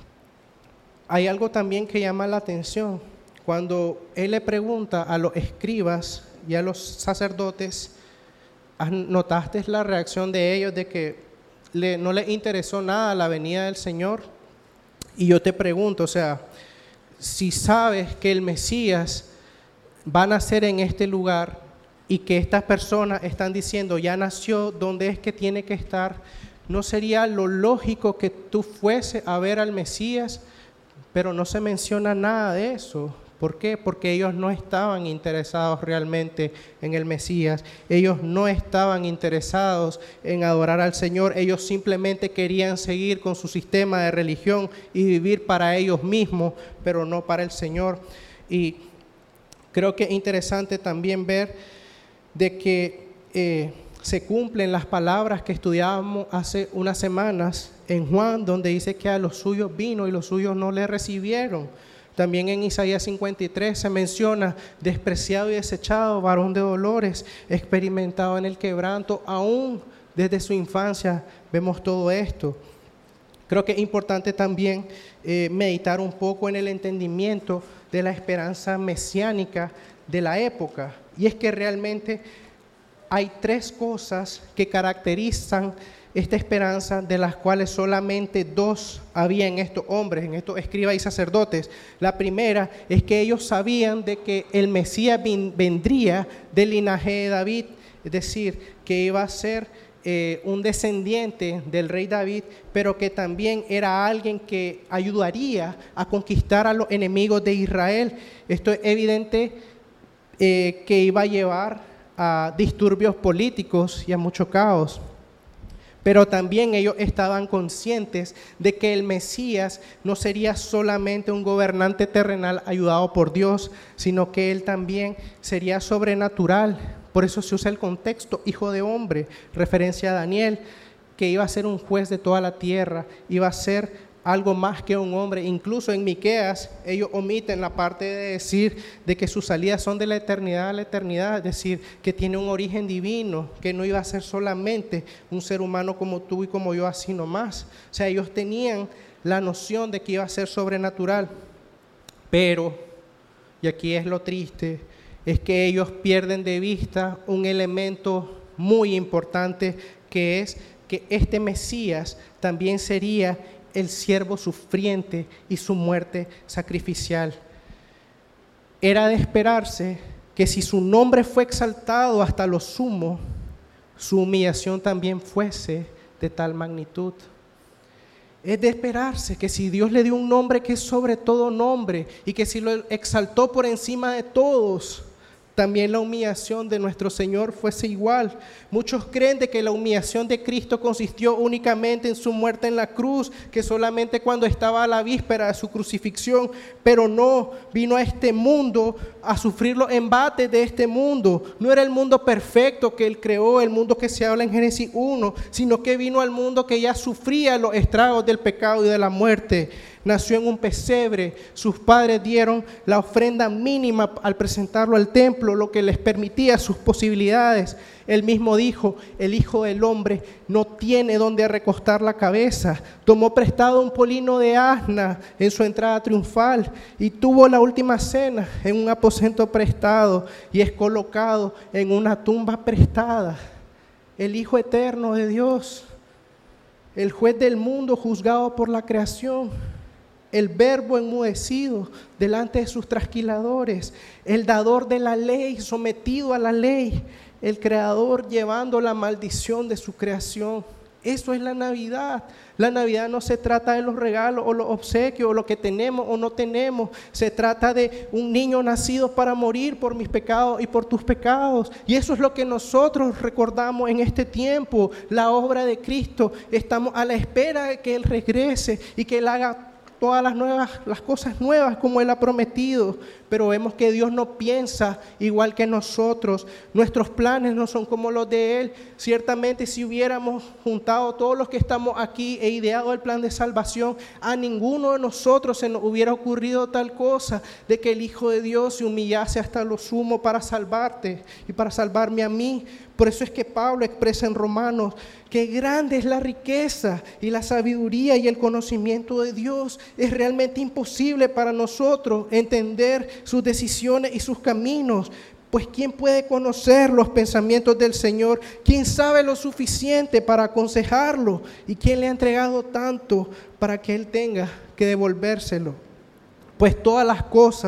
hay algo también que llama la atención. Cuando él le pregunta a los escribas y a los sacerdotes, ¿notaste la reacción de ellos de que le, no les interesó nada la venida del Señor? Y yo te pregunto, o sea, si sabes que el Mesías va a nacer en este lugar, y que estas personas están diciendo, ya nació, ¿dónde es que tiene que estar? ¿No sería lo lógico que tú fuese a ver al Mesías? Pero no se menciona nada de eso. ¿Por qué? Porque ellos no estaban interesados realmente en el Mesías. Ellos no estaban interesados en adorar al Señor. Ellos simplemente querían seguir con su sistema de religión y vivir para ellos mismos, pero no para el Señor. Y creo que es interesante también ver de que eh, se cumplen las palabras que estudiábamos hace unas semanas en Juan, donde dice que a los suyos vino y los suyos no le recibieron. También en Isaías cincuenta y tres se menciona, despreciado y desechado, varón de dolores, experimentado en el quebranto, aún desde su infancia vemos todo esto. Creo que es importante también eh, meditar un poco en el entendimiento de la esperanza mesiánica de la época. Y es que realmente hay tres cosas que caracterizan esta esperanza, de las cuales solamente dos había en estos hombres, en estos escribas y sacerdotes. La primera es que ellos sabían de que el Mesías vendría del linaje de David, es decir, que iba a ser eh, un descendiente del rey David, pero que también era alguien que ayudaría a conquistar a los enemigos de Israel. Esto es evidente eh, que iba a llevar a disturbios políticos y a mucho caos. Pero también ellos estaban conscientes de que el Mesías no sería solamente un gobernante terrenal ayudado por Dios, sino que él también sería sobrenatural. Por eso se usa el contexto, hijo de hombre, referencia a Daniel, que iba a ser un juez de toda la tierra, iba a ser algo más que un hombre. Incluso en Miqueas ellos omiten la parte de decir de que sus salidas son de la eternidad a la eternidad, es decir, que tiene un origen divino, que no iba a ser solamente un ser humano como tú y como yo, así nomás. O sea, ellos tenían la noción de que iba a ser sobrenatural, pero, y aquí es lo triste, es que ellos pierden de vista un elemento muy importante, que es que este Mesías también sería el siervo sufriente y su muerte sacrificial. Era de esperarse que si su nombre fue exaltado hasta lo sumo, su humillación también fuese de tal magnitud. Es de esperarse que si Dios le dio un nombre que es sobre todo nombre y que si lo exaltó por encima de todos, también la humillación de nuestro Señor fuese igual. Muchos creen de que la humillación de Cristo consistió únicamente en su muerte en la cruz, que solamente cuando estaba a la víspera de su crucifixión, pero no, vino a este mundo a sufrir los embates de este mundo. No era el mundo perfecto que Él creó, el mundo que se habla en Génesis uno, sino que vino al mundo que ya sufría los estragos del pecado y de la muerte. Nació en un pesebre, sus padres dieron la ofrenda mínima al presentarlo al templo, lo que les permitía sus posibilidades. Él mismo dijo, el Hijo del Hombre no tiene donde recostar la cabeza. Tomó prestado un polino de asna en su entrada triunfal y tuvo la última cena en un aposento prestado y es colocado en una tumba prestada. El Hijo eterno de Dios, el juez del mundo juzgado por la creación, el verbo enmudecido delante de sus trasquiladores, el dador de la ley sometido a la ley, el creador llevando la maldición de su creación. Eso es la Navidad. La Navidad no se trata de los regalos o los obsequios o lo que tenemos o no tenemos. Se trata de un niño nacido para morir por mis pecados y por tus pecados. Y eso es lo que nosotros recordamos en este tiempo, la obra de Cristo. Estamos a la espera de que Él regrese y que Él haga todas las nuevas, las cosas nuevas como Él ha prometido, pero vemos que Dios no piensa igual que nosotros. Nuestros planes no son como los de Él. Ciertamente si hubiéramos juntado todos los que estamos aquí e ideado el plan de salvación, a ninguno de nosotros se nos hubiera ocurrido tal cosa de que el Hijo de Dios se humillase hasta lo sumo para salvarte y para salvarme a mí. Por eso es que Pablo expresa en Romanos que grande es la riqueza y la sabiduría y el conocimiento de Dios. Es realmente imposible para nosotros entender sus decisiones y sus caminos. Pues ¿quién puede conocer los pensamientos del Señor? ¿Quién sabe lo suficiente para aconsejarlo? ¿Y quién le ha entregado tanto para que Él tenga que devolvérselo? Pues todas las cosas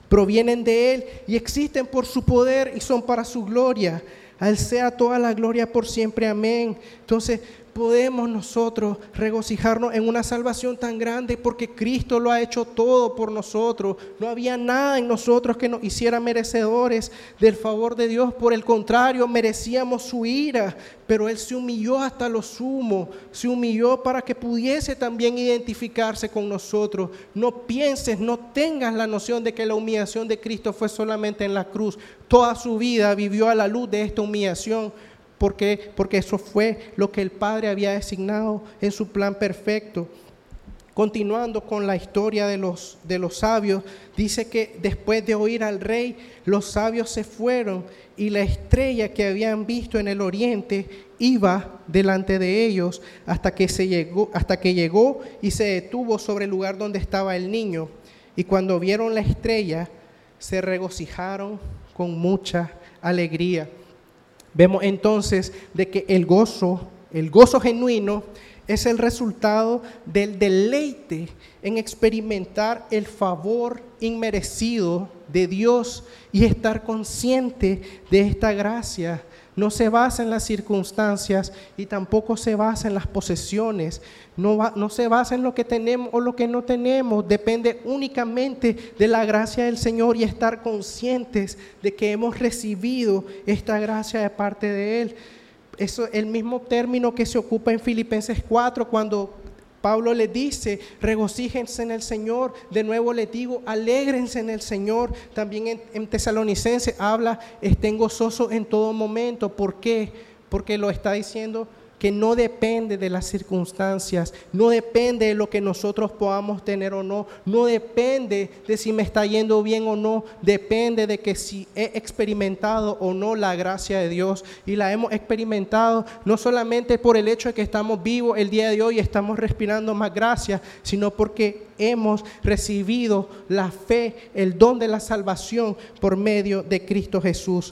provienen de Él y existen por su poder y son para su gloria. A Él sea toda la gloria por siempre. Amén. Entonces, podemos nosotros regocijarnos en una salvación tan grande porque Cristo lo ha hecho todo por nosotros. No había nada en nosotros que nos hiciera merecedores del favor de Dios. Por el contrario, merecíamos su ira, pero Él se humilló hasta lo sumo. Se humilló para que pudiese también identificarse con nosotros. No pienses, no tengas la noción de que la humillación de Cristo fue solamente en la cruz. Toda su vida vivió a la luz de esta humillación. ¿Por qué? Porque eso fue lo que el Padre había designado en su plan perfecto. Continuando con la historia de los, de los sabios, dice que después de oír al rey, los sabios se fueron y la estrella que habían visto en el oriente iba delante de ellos hasta que, se llegó, hasta que llegó y se detuvo sobre el lugar donde estaba el niño. Y cuando vieron la estrella, se regocijaron con mucha alegría. Vemos entonces de que el gozo, el gozo genuino es el resultado del deleite en experimentar el favor inmerecido de Dios y estar consciente de esta gracia. No se basa en las circunstancias y tampoco se basa en las posesiones. No, va, no se basa en lo que tenemos o lo que no tenemos. Depende únicamente de la gracia del Señor y estar conscientes de que hemos recibido esta gracia de parte de Él. Eso es el mismo término que se ocupa en Filipenses cuatro cuando Pablo le dice, regocíjense en el Señor. De nuevo les digo, alégrense en el Señor. También en, en Tesalonicenses habla, estén gozosos en todo momento. ¿Por qué? Porque lo está diciendo que no depende de las circunstancias, no depende de lo que nosotros podamos tener o no, no depende de si me está yendo bien o no, depende de que si he experimentado o no la gracia de Dios. Y la hemos experimentado no solamente por el hecho de que estamos vivos el día de hoy y estamos respirando más gracia, sino porque hemos recibido la fe, el don de la salvación por medio de Cristo Jesús.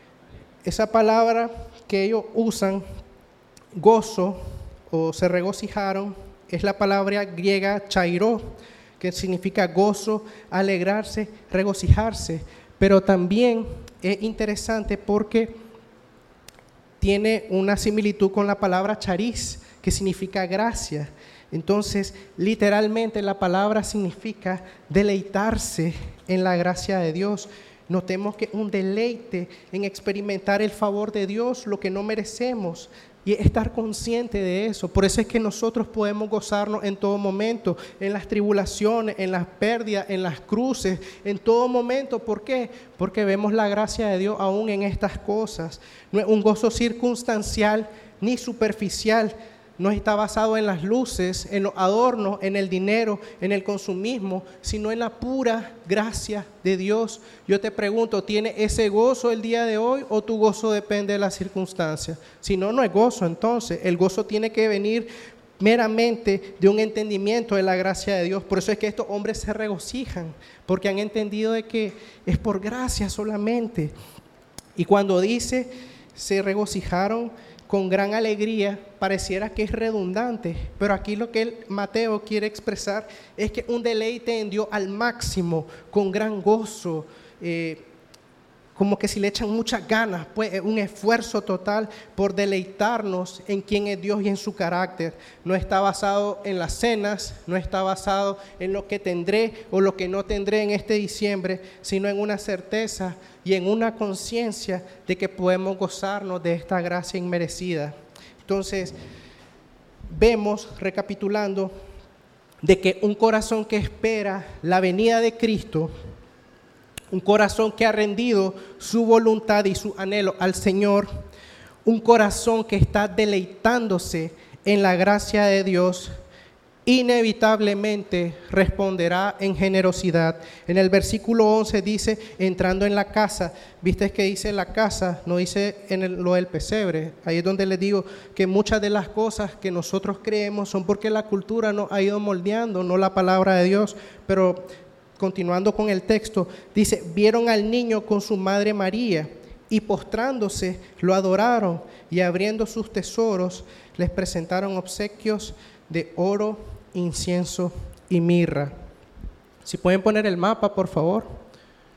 Esa palabra que ellos usan, gozo o se regocijaron, es la palabra griega chairo, que significa gozo, alegrarse, regocijarse, pero también es interesante porque tiene una similitud con la palabra charis, que significa gracia. Entonces, literalmente la palabra significa deleitarse en la gracia de Dios. Notemos que un deleite en experimentar el favor de Dios, lo que no merecemos, y estar consciente de eso. Por eso es que nosotros podemos gozarnos en todo momento, en las tribulaciones, en las pérdidas, en las cruces, en todo momento. ¿Por qué? Porque vemos la gracia de Dios aún en estas cosas. No es un gozo circunstancial ni superficial. No está basado en las luces, en los adornos, en el dinero, en el consumismo, sino en la pura gracia de Dios. Yo te pregunto, ¿tiene ese gozo el día de hoy o tu gozo depende de las circunstancias? Si no, no es gozo entonces. El gozo tiene que venir meramente de un entendimiento de la gracia de Dios. Por eso es que estos hombres se regocijan, porque han entendido de que es por gracia solamente. Y cuando dice, se regocijaron con gran alegría, pareciera que es redundante, pero aquí lo que el Mateo quiere expresar es que un deleite en Dios al máximo, con gran gozo, eh, como que si le echan muchas ganas, pues un esfuerzo total por deleitarnos en quién es Dios y en su carácter. No está basado en las cenas, no está basado en lo que tendré o lo que no tendré en este diciembre, sino en una certeza y en una conciencia de que podemos gozarnos de esta gracia inmerecida. Entonces, vemos, recapitulando, de que un corazón que espera la venida de Cristo, un corazón que ha rendido su voluntad y su anhelo al Señor, un corazón que está deleitándose en la gracia de Dios, inevitablemente responderá en generosidad. En el versículo once dice, entrando en la casa, viste que dice la casa, no dice en el, lo del pesebre. Ahí es donde les digo que muchas de las cosas que nosotros creemos son porque la cultura nos ha ido moldeando, no la palabra de Dios. Pero continuando con el texto, dice, vieron al niño con su madre María y postrándose lo adoraron y abriendo sus tesoros les presentaron obsequios de oro, incienso y mirra. Si pueden poner el mapa, por favor.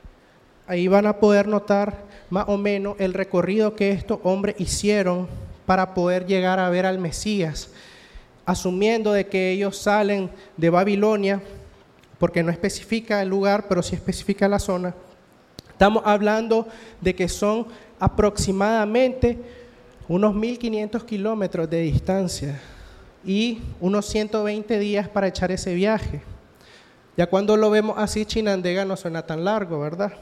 ahí van a poder notar más o menos el recorrido que estos hombres hicieron para poder llegar a ver al Mesías, asumiendo de que ellos salen de Babilonia, porque no especifica el lugar, pero sí especifica la zona. Estamos hablando de que son aproximadamente unos mil quinientos kilómetros de distancia y unos ciento veinte días para echar ese viaje. Ya cuando lo vemos así, Chinandega no suena tan largo, ¿verdad?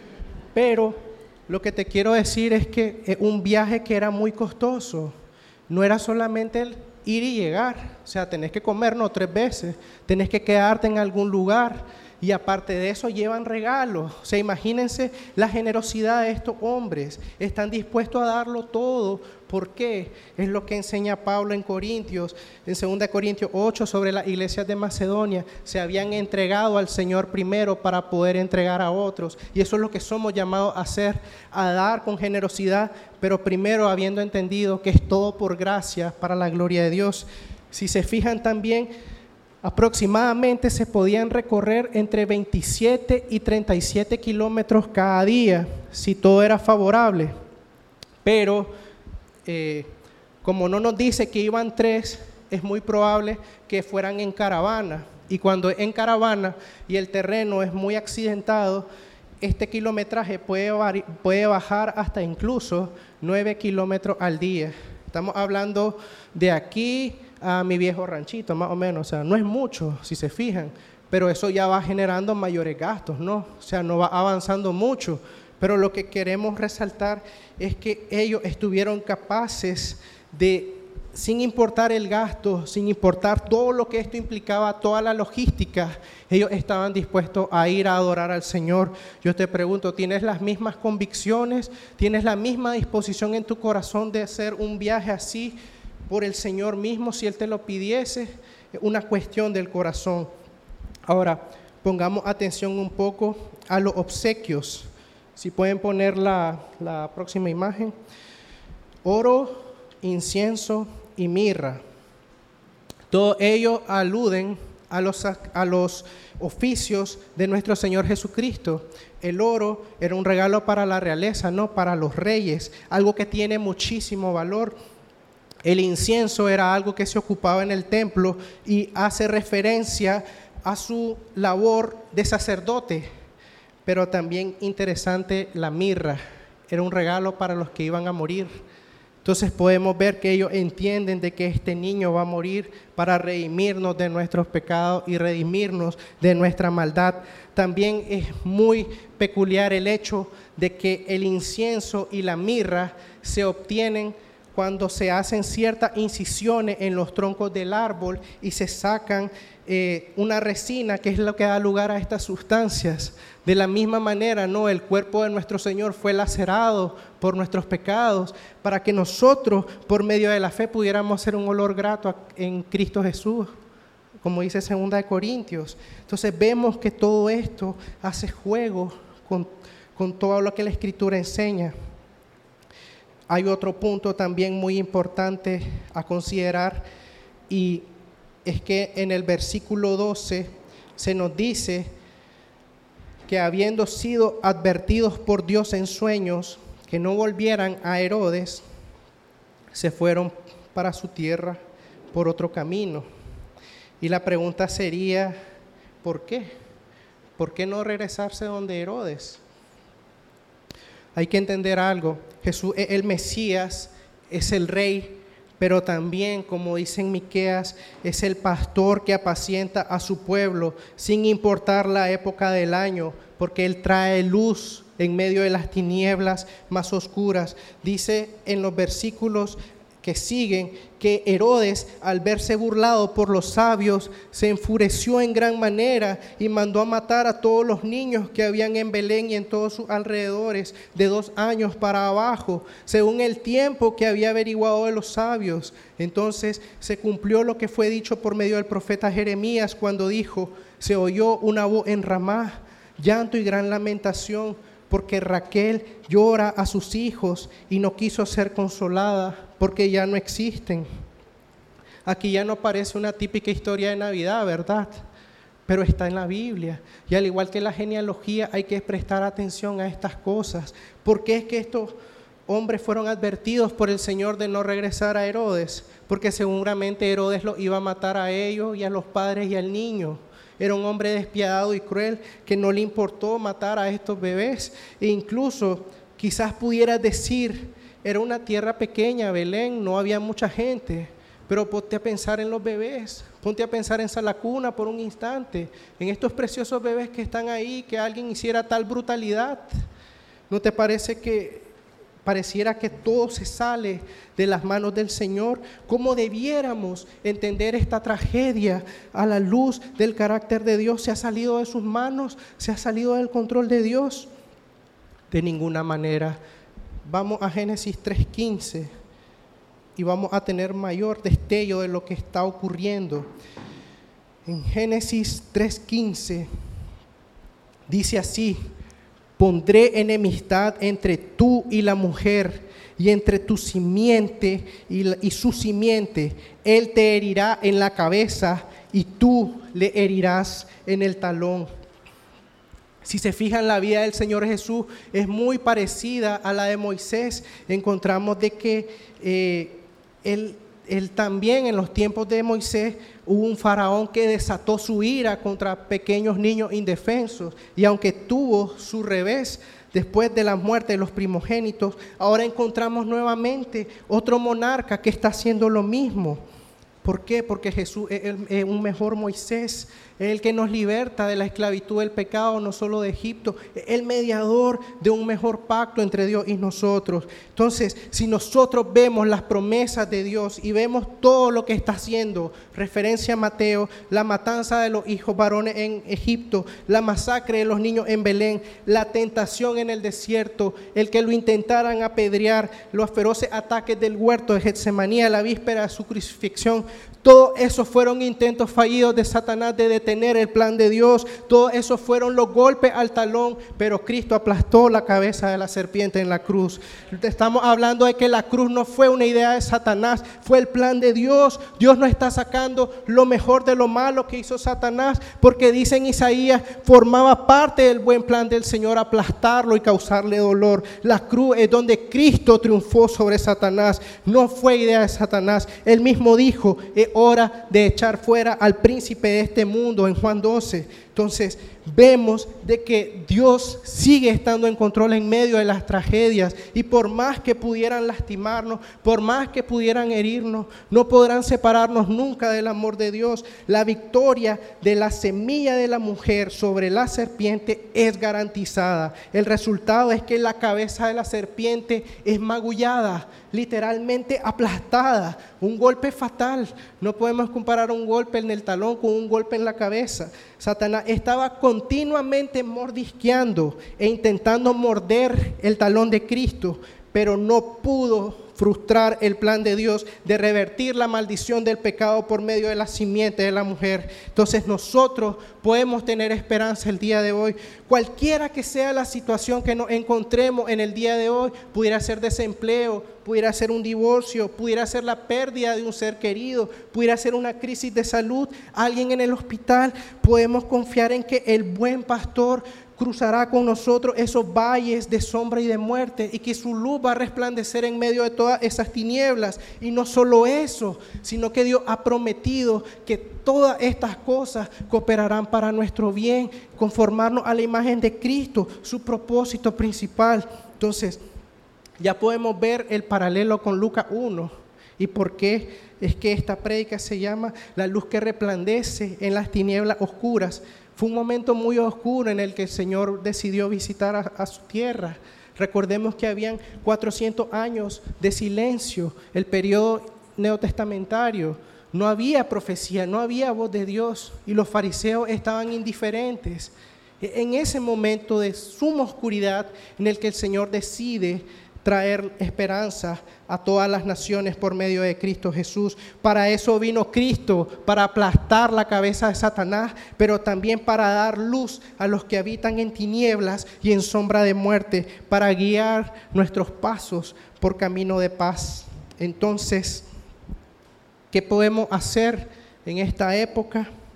Pero lo que te quiero decir es que es un viaje que era muy costoso. No era solamente el ir y llegar, o sea, tenés que comer no tres veces, tenés que quedarte en algún lugar. Y aparte de eso llevan regalos. O sea, imagínense la generosidad de estos hombres. Están dispuestos a darlo todo. ¿Por qué? Es lo que enseña Pablo en Corintios, en segunda Corintios ocho, sobre las iglesias de Macedonia. Se habían entregado al Señor primero para poder entregar a otros. Y eso es lo que somos llamados a hacer, a dar con generosidad, pero primero habiendo entendido que es todo por gracia para la gloria de Dios. Si se fijan también, aproximadamente se podían recorrer entre veintisiete y treinta y siete kilómetros cada día, si todo era favorable. Pero eh, como no nos dice que iban tres, es muy probable que fueran en caravana. Y cuando en caravana y el terreno es muy accidentado, este kilometraje puede, puede bajar hasta incluso nueve kilómetros al día. Estamos hablando de aquí a mi viejo ranchito, más o menos. O sea, no es mucho, si se fijan, pero eso ya va generando mayores gastos, ¿no? O sea, no va avanzando mucho, pero lo que queremos resaltar es que ellos estuvieron capaces de, sin importar el gasto, sin importar todo lo que esto implicaba, toda la logística, ellos estaban dispuestos a ir a adorar al Señor. Yo te pregunto, ¿tienes las mismas convicciones? ¿Tienes la misma disposición en tu corazón de hacer un viaje así por el Señor mismo, si Él te lo pidiese? Una cuestión del corazón. Ahora, pongamos atención un poco a los obsequios. Si pueden poner la, la próxima imagen. Oro, incienso y mirra. Todos ellos aluden a los, a los oficios de nuestro Señor Jesucristo. El oro era un regalo para la realeza, no para los reyes, algo que tiene muchísimo valor. El incienso era algo que se ocupaba en el templo y hace referencia a su labor de sacerdote. Pero también interesante, la mirra era un regalo para los que iban a morir. Entonces podemos ver que ellos entienden de que este niño va a morir para redimirnos de nuestros pecados y redimirnos de nuestra maldad. También es muy peculiar el hecho de que el incienso y la mirra se obtienen cuando se hacen ciertas incisiones en los troncos del árbol y se sacan eh, una resina, que es lo que da lugar a estas sustancias. De la misma manera, ¿no? El cuerpo de nuestro Señor fue lacerado por nuestros pecados para que nosotros, por medio de la fe, pudiéramos hacer un olor grato en Cristo Jesús, como dice segunda de Corintios. Entonces vemos que todo esto hace juego con, con todo lo que la Escritura enseña. Hay otro punto también muy importante a considerar, y es que en el versículo doce se nos dice que habiendo sido advertidos por Dios en sueños que no volvieran a Herodes, se fueron para su tierra por otro camino. Y la pregunta sería, ¿por qué? ¿Por qué no regresarse donde Herodes? Hay que entender algo. Jesús es el Mesías, es el Rey, pero también, como dice en Miqueas, es el pastor que apacienta a su pueblo sin importar la época del año, porque Él trae luz en medio de las tinieblas más oscuras. Dice en los versículos que siguen que Herodes, al verse burlado por los sabios, se enfureció en gran manera y mandó a matar a todos los niños que habían en Belén y en todos sus alrededores de dos años para abajo, según el tiempo que había averiguado de los sabios. Entonces se cumplió lo que fue dicho por medio del profeta Jeremías cuando dijo: se oyó una voz en Ramá, llanto y gran lamentación, porque Raquel llora a sus hijos y no quiso ser consolada porque ya no existen. Aquí ya no parece una típica historia de Navidad, ¿verdad? pero está en la Biblia. Y al igual que la genealogía, hay que prestar atención a estas cosas. ¿Por qué es que estos hombres fueron advertidos por el Señor de no regresar a Herodes? Porque seguramente Herodes los iba a matar a ellos y a los padres y al niño. Era un hombre despiadado y cruel que no le importó matar a estos bebés. E incluso quizás pudiera decir, era una tierra pequeña, Belén, no había mucha gente. Pero ponte a pensar en los bebés, ponte a pensar en esa lacuna por un instante, en estos preciosos bebés que están ahí, que alguien hiciera tal brutalidad. ¿No te parece que pareciera que todo se sale de las manos del Señor? ¿Cómo debiéramos entender esta tragedia a la luz del carácter de Dios? ¿Se ha salido de sus manos? ¿Se ha salido del control de Dios? De ninguna manera. Vamos a Génesis tres quince. Y vamos a tener mayor destello de lo que está ocurriendo. En Génesis tres quince dice así: pondré enemistad entre tú y la mujer, y entre tu simiente y, la, y su simiente. Él te herirá en la cabeza y tú le herirás en el talón. Si se fijan, la vida del Señor Jesús es muy parecida a la de Moisés. Encontramos de que eh, Él, él también en los tiempos de Moisés hubo un faraón que desató su ira contra pequeños niños indefensos, y aunque tuvo su revés después de la muerte de los primogénitos, ahora encontramos nuevamente otro monarca que está haciendo lo mismo. ¿Por qué? Porque Jesús es, el, es un mejor Moisés, es el que nos liberta de la esclavitud del pecado, no solo de Egipto, es el mediador de un mejor pacto entre Dios y nosotros. Entonces, si nosotros vemos las promesas de Dios y vemos todo lo que está haciendo, referencia a Mateo, la matanza de los hijos varones en Egipto, la masacre de los niños en Belén, la tentación en el desierto, el que lo intentaran apedrear, los feroces ataques del huerto de Getsemaní a la víspera de su crucifixión, todos esos fueron intentos fallidos de Satanás de detener el plan de Dios. Todos esos fueron los golpes al talón, pero Cristo aplastó la cabeza de la serpiente en la cruz. Estamos hablando de que la cruz no fue una idea de Satanás, fue el plan de Dios. Dios no está sacando lo mejor de lo malo que hizo Satanás, porque dice en Isaías, formaba parte del buen plan del Señor aplastarlo y causarle dolor. La cruz es donde Cristo triunfó sobre Satanás, no fue idea de Satanás. Él mismo dijo, es hora de echar fuera al príncipe de este mundo en Juan doce. Entonces vemos de que Dios sigue estando en control en medio de las tragedias, y por más que pudieran lastimarnos, por más que pudieran herirnos, no podrán separarnos nunca del amor de Dios. La victoria de la semilla de la mujer sobre la serpiente es garantizada. El resultado es que la cabeza de la serpiente es magullada, literalmente aplastada, un golpe fatal. No podemos comparar un golpe en el talón con un golpe en la cabeza. Satanás estaba continuamente mordisqueando e intentando morder el talón de Cristo, pero no pudo frustrar el plan de Dios de revertir la maldición del pecado por medio de la simiente de la mujer. Entonces nosotros podemos tener esperanza el día de hoy. Cualquiera que sea la situación que nos encontremos en el día de hoy, pudiera ser desempleo, pudiera ser un divorcio, pudiera ser la pérdida de un ser querido, pudiera ser una crisis de salud, alguien en el hospital, podemos confiar en que el buen pastor cruzará con nosotros esos valles de sombra y de muerte, y que su luz va a resplandecer en medio de todas esas tinieblas. Y no solo eso, sino que Dios ha prometido que todas estas cosas cooperarán para nuestro bien, conformarnos a la imagen de Cristo, su propósito principal. Entonces, ya podemos ver el paralelo con Lucas uno, y por qué es que esta prédica se llama La luz que resplandece en las tinieblas oscuras. Fue un momento muy oscuro en el que el Señor decidió visitar a, a su tierra. Recordemos que habían cuatrocientos años de silencio, el periodo neotestamentario. No había profecía, no había voz de Dios, y los fariseos estaban indiferentes. En ese momento de suma oscuridad en el que el Señor decide traer esperanza a todas las naciones por medio de Cristo Jesús. Para eso vino Cristo, para aplastar la cabeza de Satanás, pero también para dar luz a los que habitan en tinieblas y en sombra de muerte, para guiar nuestros pasos por camino de paz. Entonces, ¿qué podemos hacer en esta época?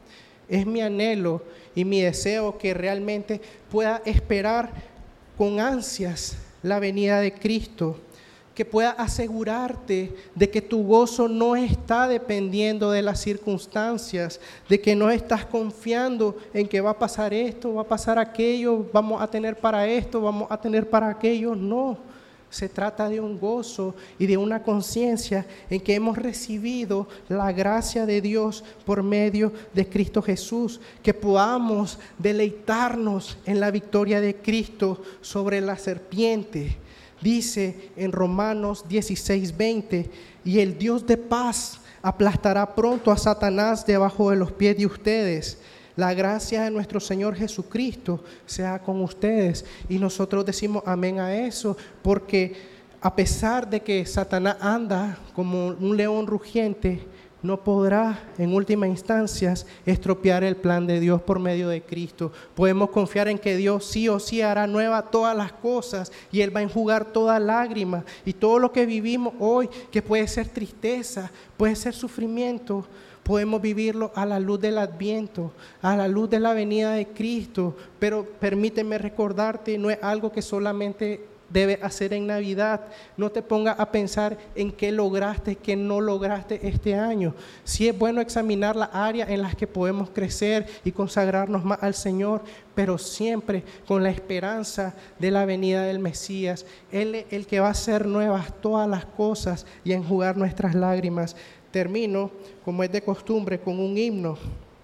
Es mi anhelo y mi deseo que realmente pueda esperar con ansias la venida de Cristo, que pueda asegurarte de que tu gozo no está dependiendo de las circunstancias, de que no estás confiando en que va a pasar esto, va a pasar aquello, vamos a tener para esto, vamos a tener para aquello. No, se trata de un gozo y de una conciencia en que hemos recibido la gracia de Dios por medio de Cristo Jesús, que podamos deleitarnos en la victoria de Cristo sobre la serpiente. Dice en Romanos dieciséis veinte, y el Dios de paz aplastará pronto a Satanás debajo de los pies de ustedes. La gracia de nuestro Señor Jesucristo sea con ustedes. Y nosotros decimos amén a eso, porque a pesar de que Satanás anda como un león rugiente, no podrá en última instancia estropear el plan de Dios por medio de Cristo. Podemos confiar en que Dios sí o sí hará nuevas todas las cosas y Él va a enjugar toda lágrima, y todo lo que vivimos hoy, que puede ser tristeza, puede ser sufrimiento, podemos vivirlo a la luz del Adviento, a la luz de la venida de Cristo. Pero permíteme recordarte, no es algo que solamente debes hacer en Navidad. No te pongas a pensar en qué lograste, qué no lograste este año. Sí es bueno examinar las áreas en las que podemos crecer y consagrarnos más al Señor, pero siempre con la esperanza de la venida del Mesías. Él es el que va a hacer nuevas todas las cosas y a enjugar nuestras lágrimas. Termino, como es de costumbre, con un himno.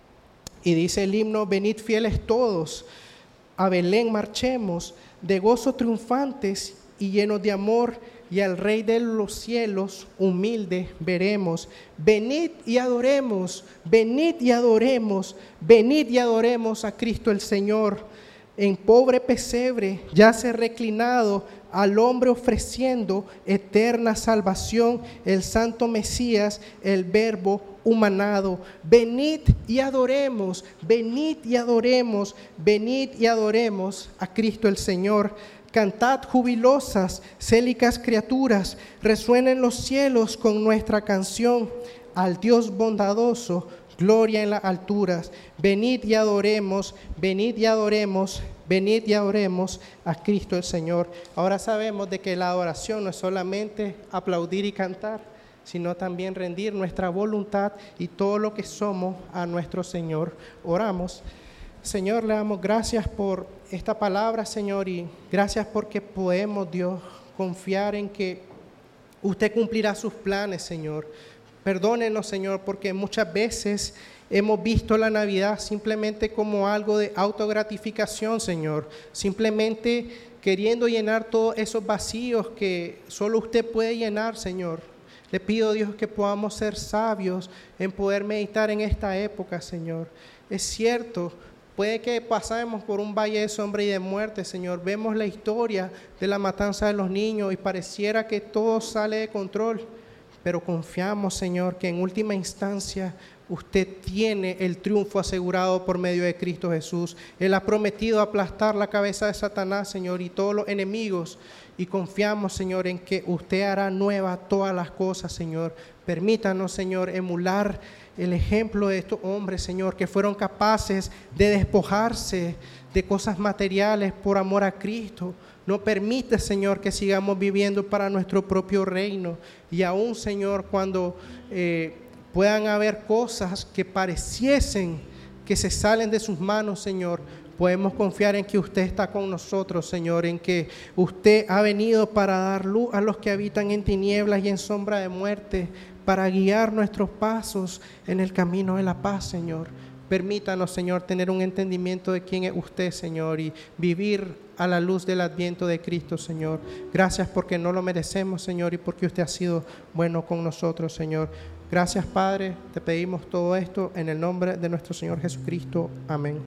Y dice el himno: venid fieles todos, a Belén marchemos, de gozo triunfantes y llenos de amor, y al Rey de los cielos humilde veremos. Venid y adoremos, venid y adoremos, venid y adoremos a Cristo el Señor. En pobre pesebre yace reclinado, al hombre ofreciendo eterna salvación, el santo Mesías, el verbo humanado. Venid y adoremos, venid y adoremos, venid y adoremos a Cristo el Señor. Cantad jubilosas, célicas criaturas, resuenen los cielos con nuestra canción, al Dios bondadoso, gloria en las alturas. Venid y adoremos, venid y adoremos, venid y adoremos a Cristo el Señor. Ahora sabemos de que la adoración no es solamente aplaudir y cantar, sino también rendir nuestra voluntad y todo lo que somos a nuestro Señor. Oramos. Señor, le damos gracias por esta palabra, Señor, y gracias porque podemos, Dios, confiar en que usted cumplirá sus planes, Señor. Perdónenos, Señor, porque muchas veces hemos visto la Navidad simplemente como algo de autogratificación, Señor, simplemente queriendo llenar todos esos vacíos que solo usted puede llenar, Señor. Le pido, Dios, que podamos ser sabios en poder meditar en esta época, Señor. Es cierto, puede que pasemos por un valle de sombra y de muerte, Señor. Vemos la historia de la matanza de los niños y pareciera que todo sale de control. Pero confiamos, Señor, que en última instancia usted tiene el triunfo asegurado por medio de Cristo Jesús. Él ha prometido aplastar la cabeza de Satanás, Señor, y todos los enemigos. Y confiamos, Señor, en que usted hará nuevas todas las cosas, Señor. Permítanos, Señor, emular el ejemplo de estos hombres, Señor, que fueron capaces de despojarse de cosas materiales por amor a Cristo. No permite, Señor, que sigamos viviendo para nuestro propio reino. Y aún, Señor, cuando eh, puedan haber cosas que pareciesen que se salen de sus manos, Señor, podemos confiar en que usted está con nosotros, Señor, en que usted ha venido para dar luz a los que habitan en tinieblas y en sombra de muerte, para guiar nuestros pasos en el camino de la paz, Señor. Permítanos, Señor, tener un entendimiento de quién es usted, Señor, y vivir a la luz del adviento de Cristo, Señor. Gracias porque no lo merecemos, Señor, y porque usted ha sido bueno con nosotros, Señor. Gracias, Padre. Te pedimos todo esto en el nombre de nuestro Señor Jesucristo. Amén.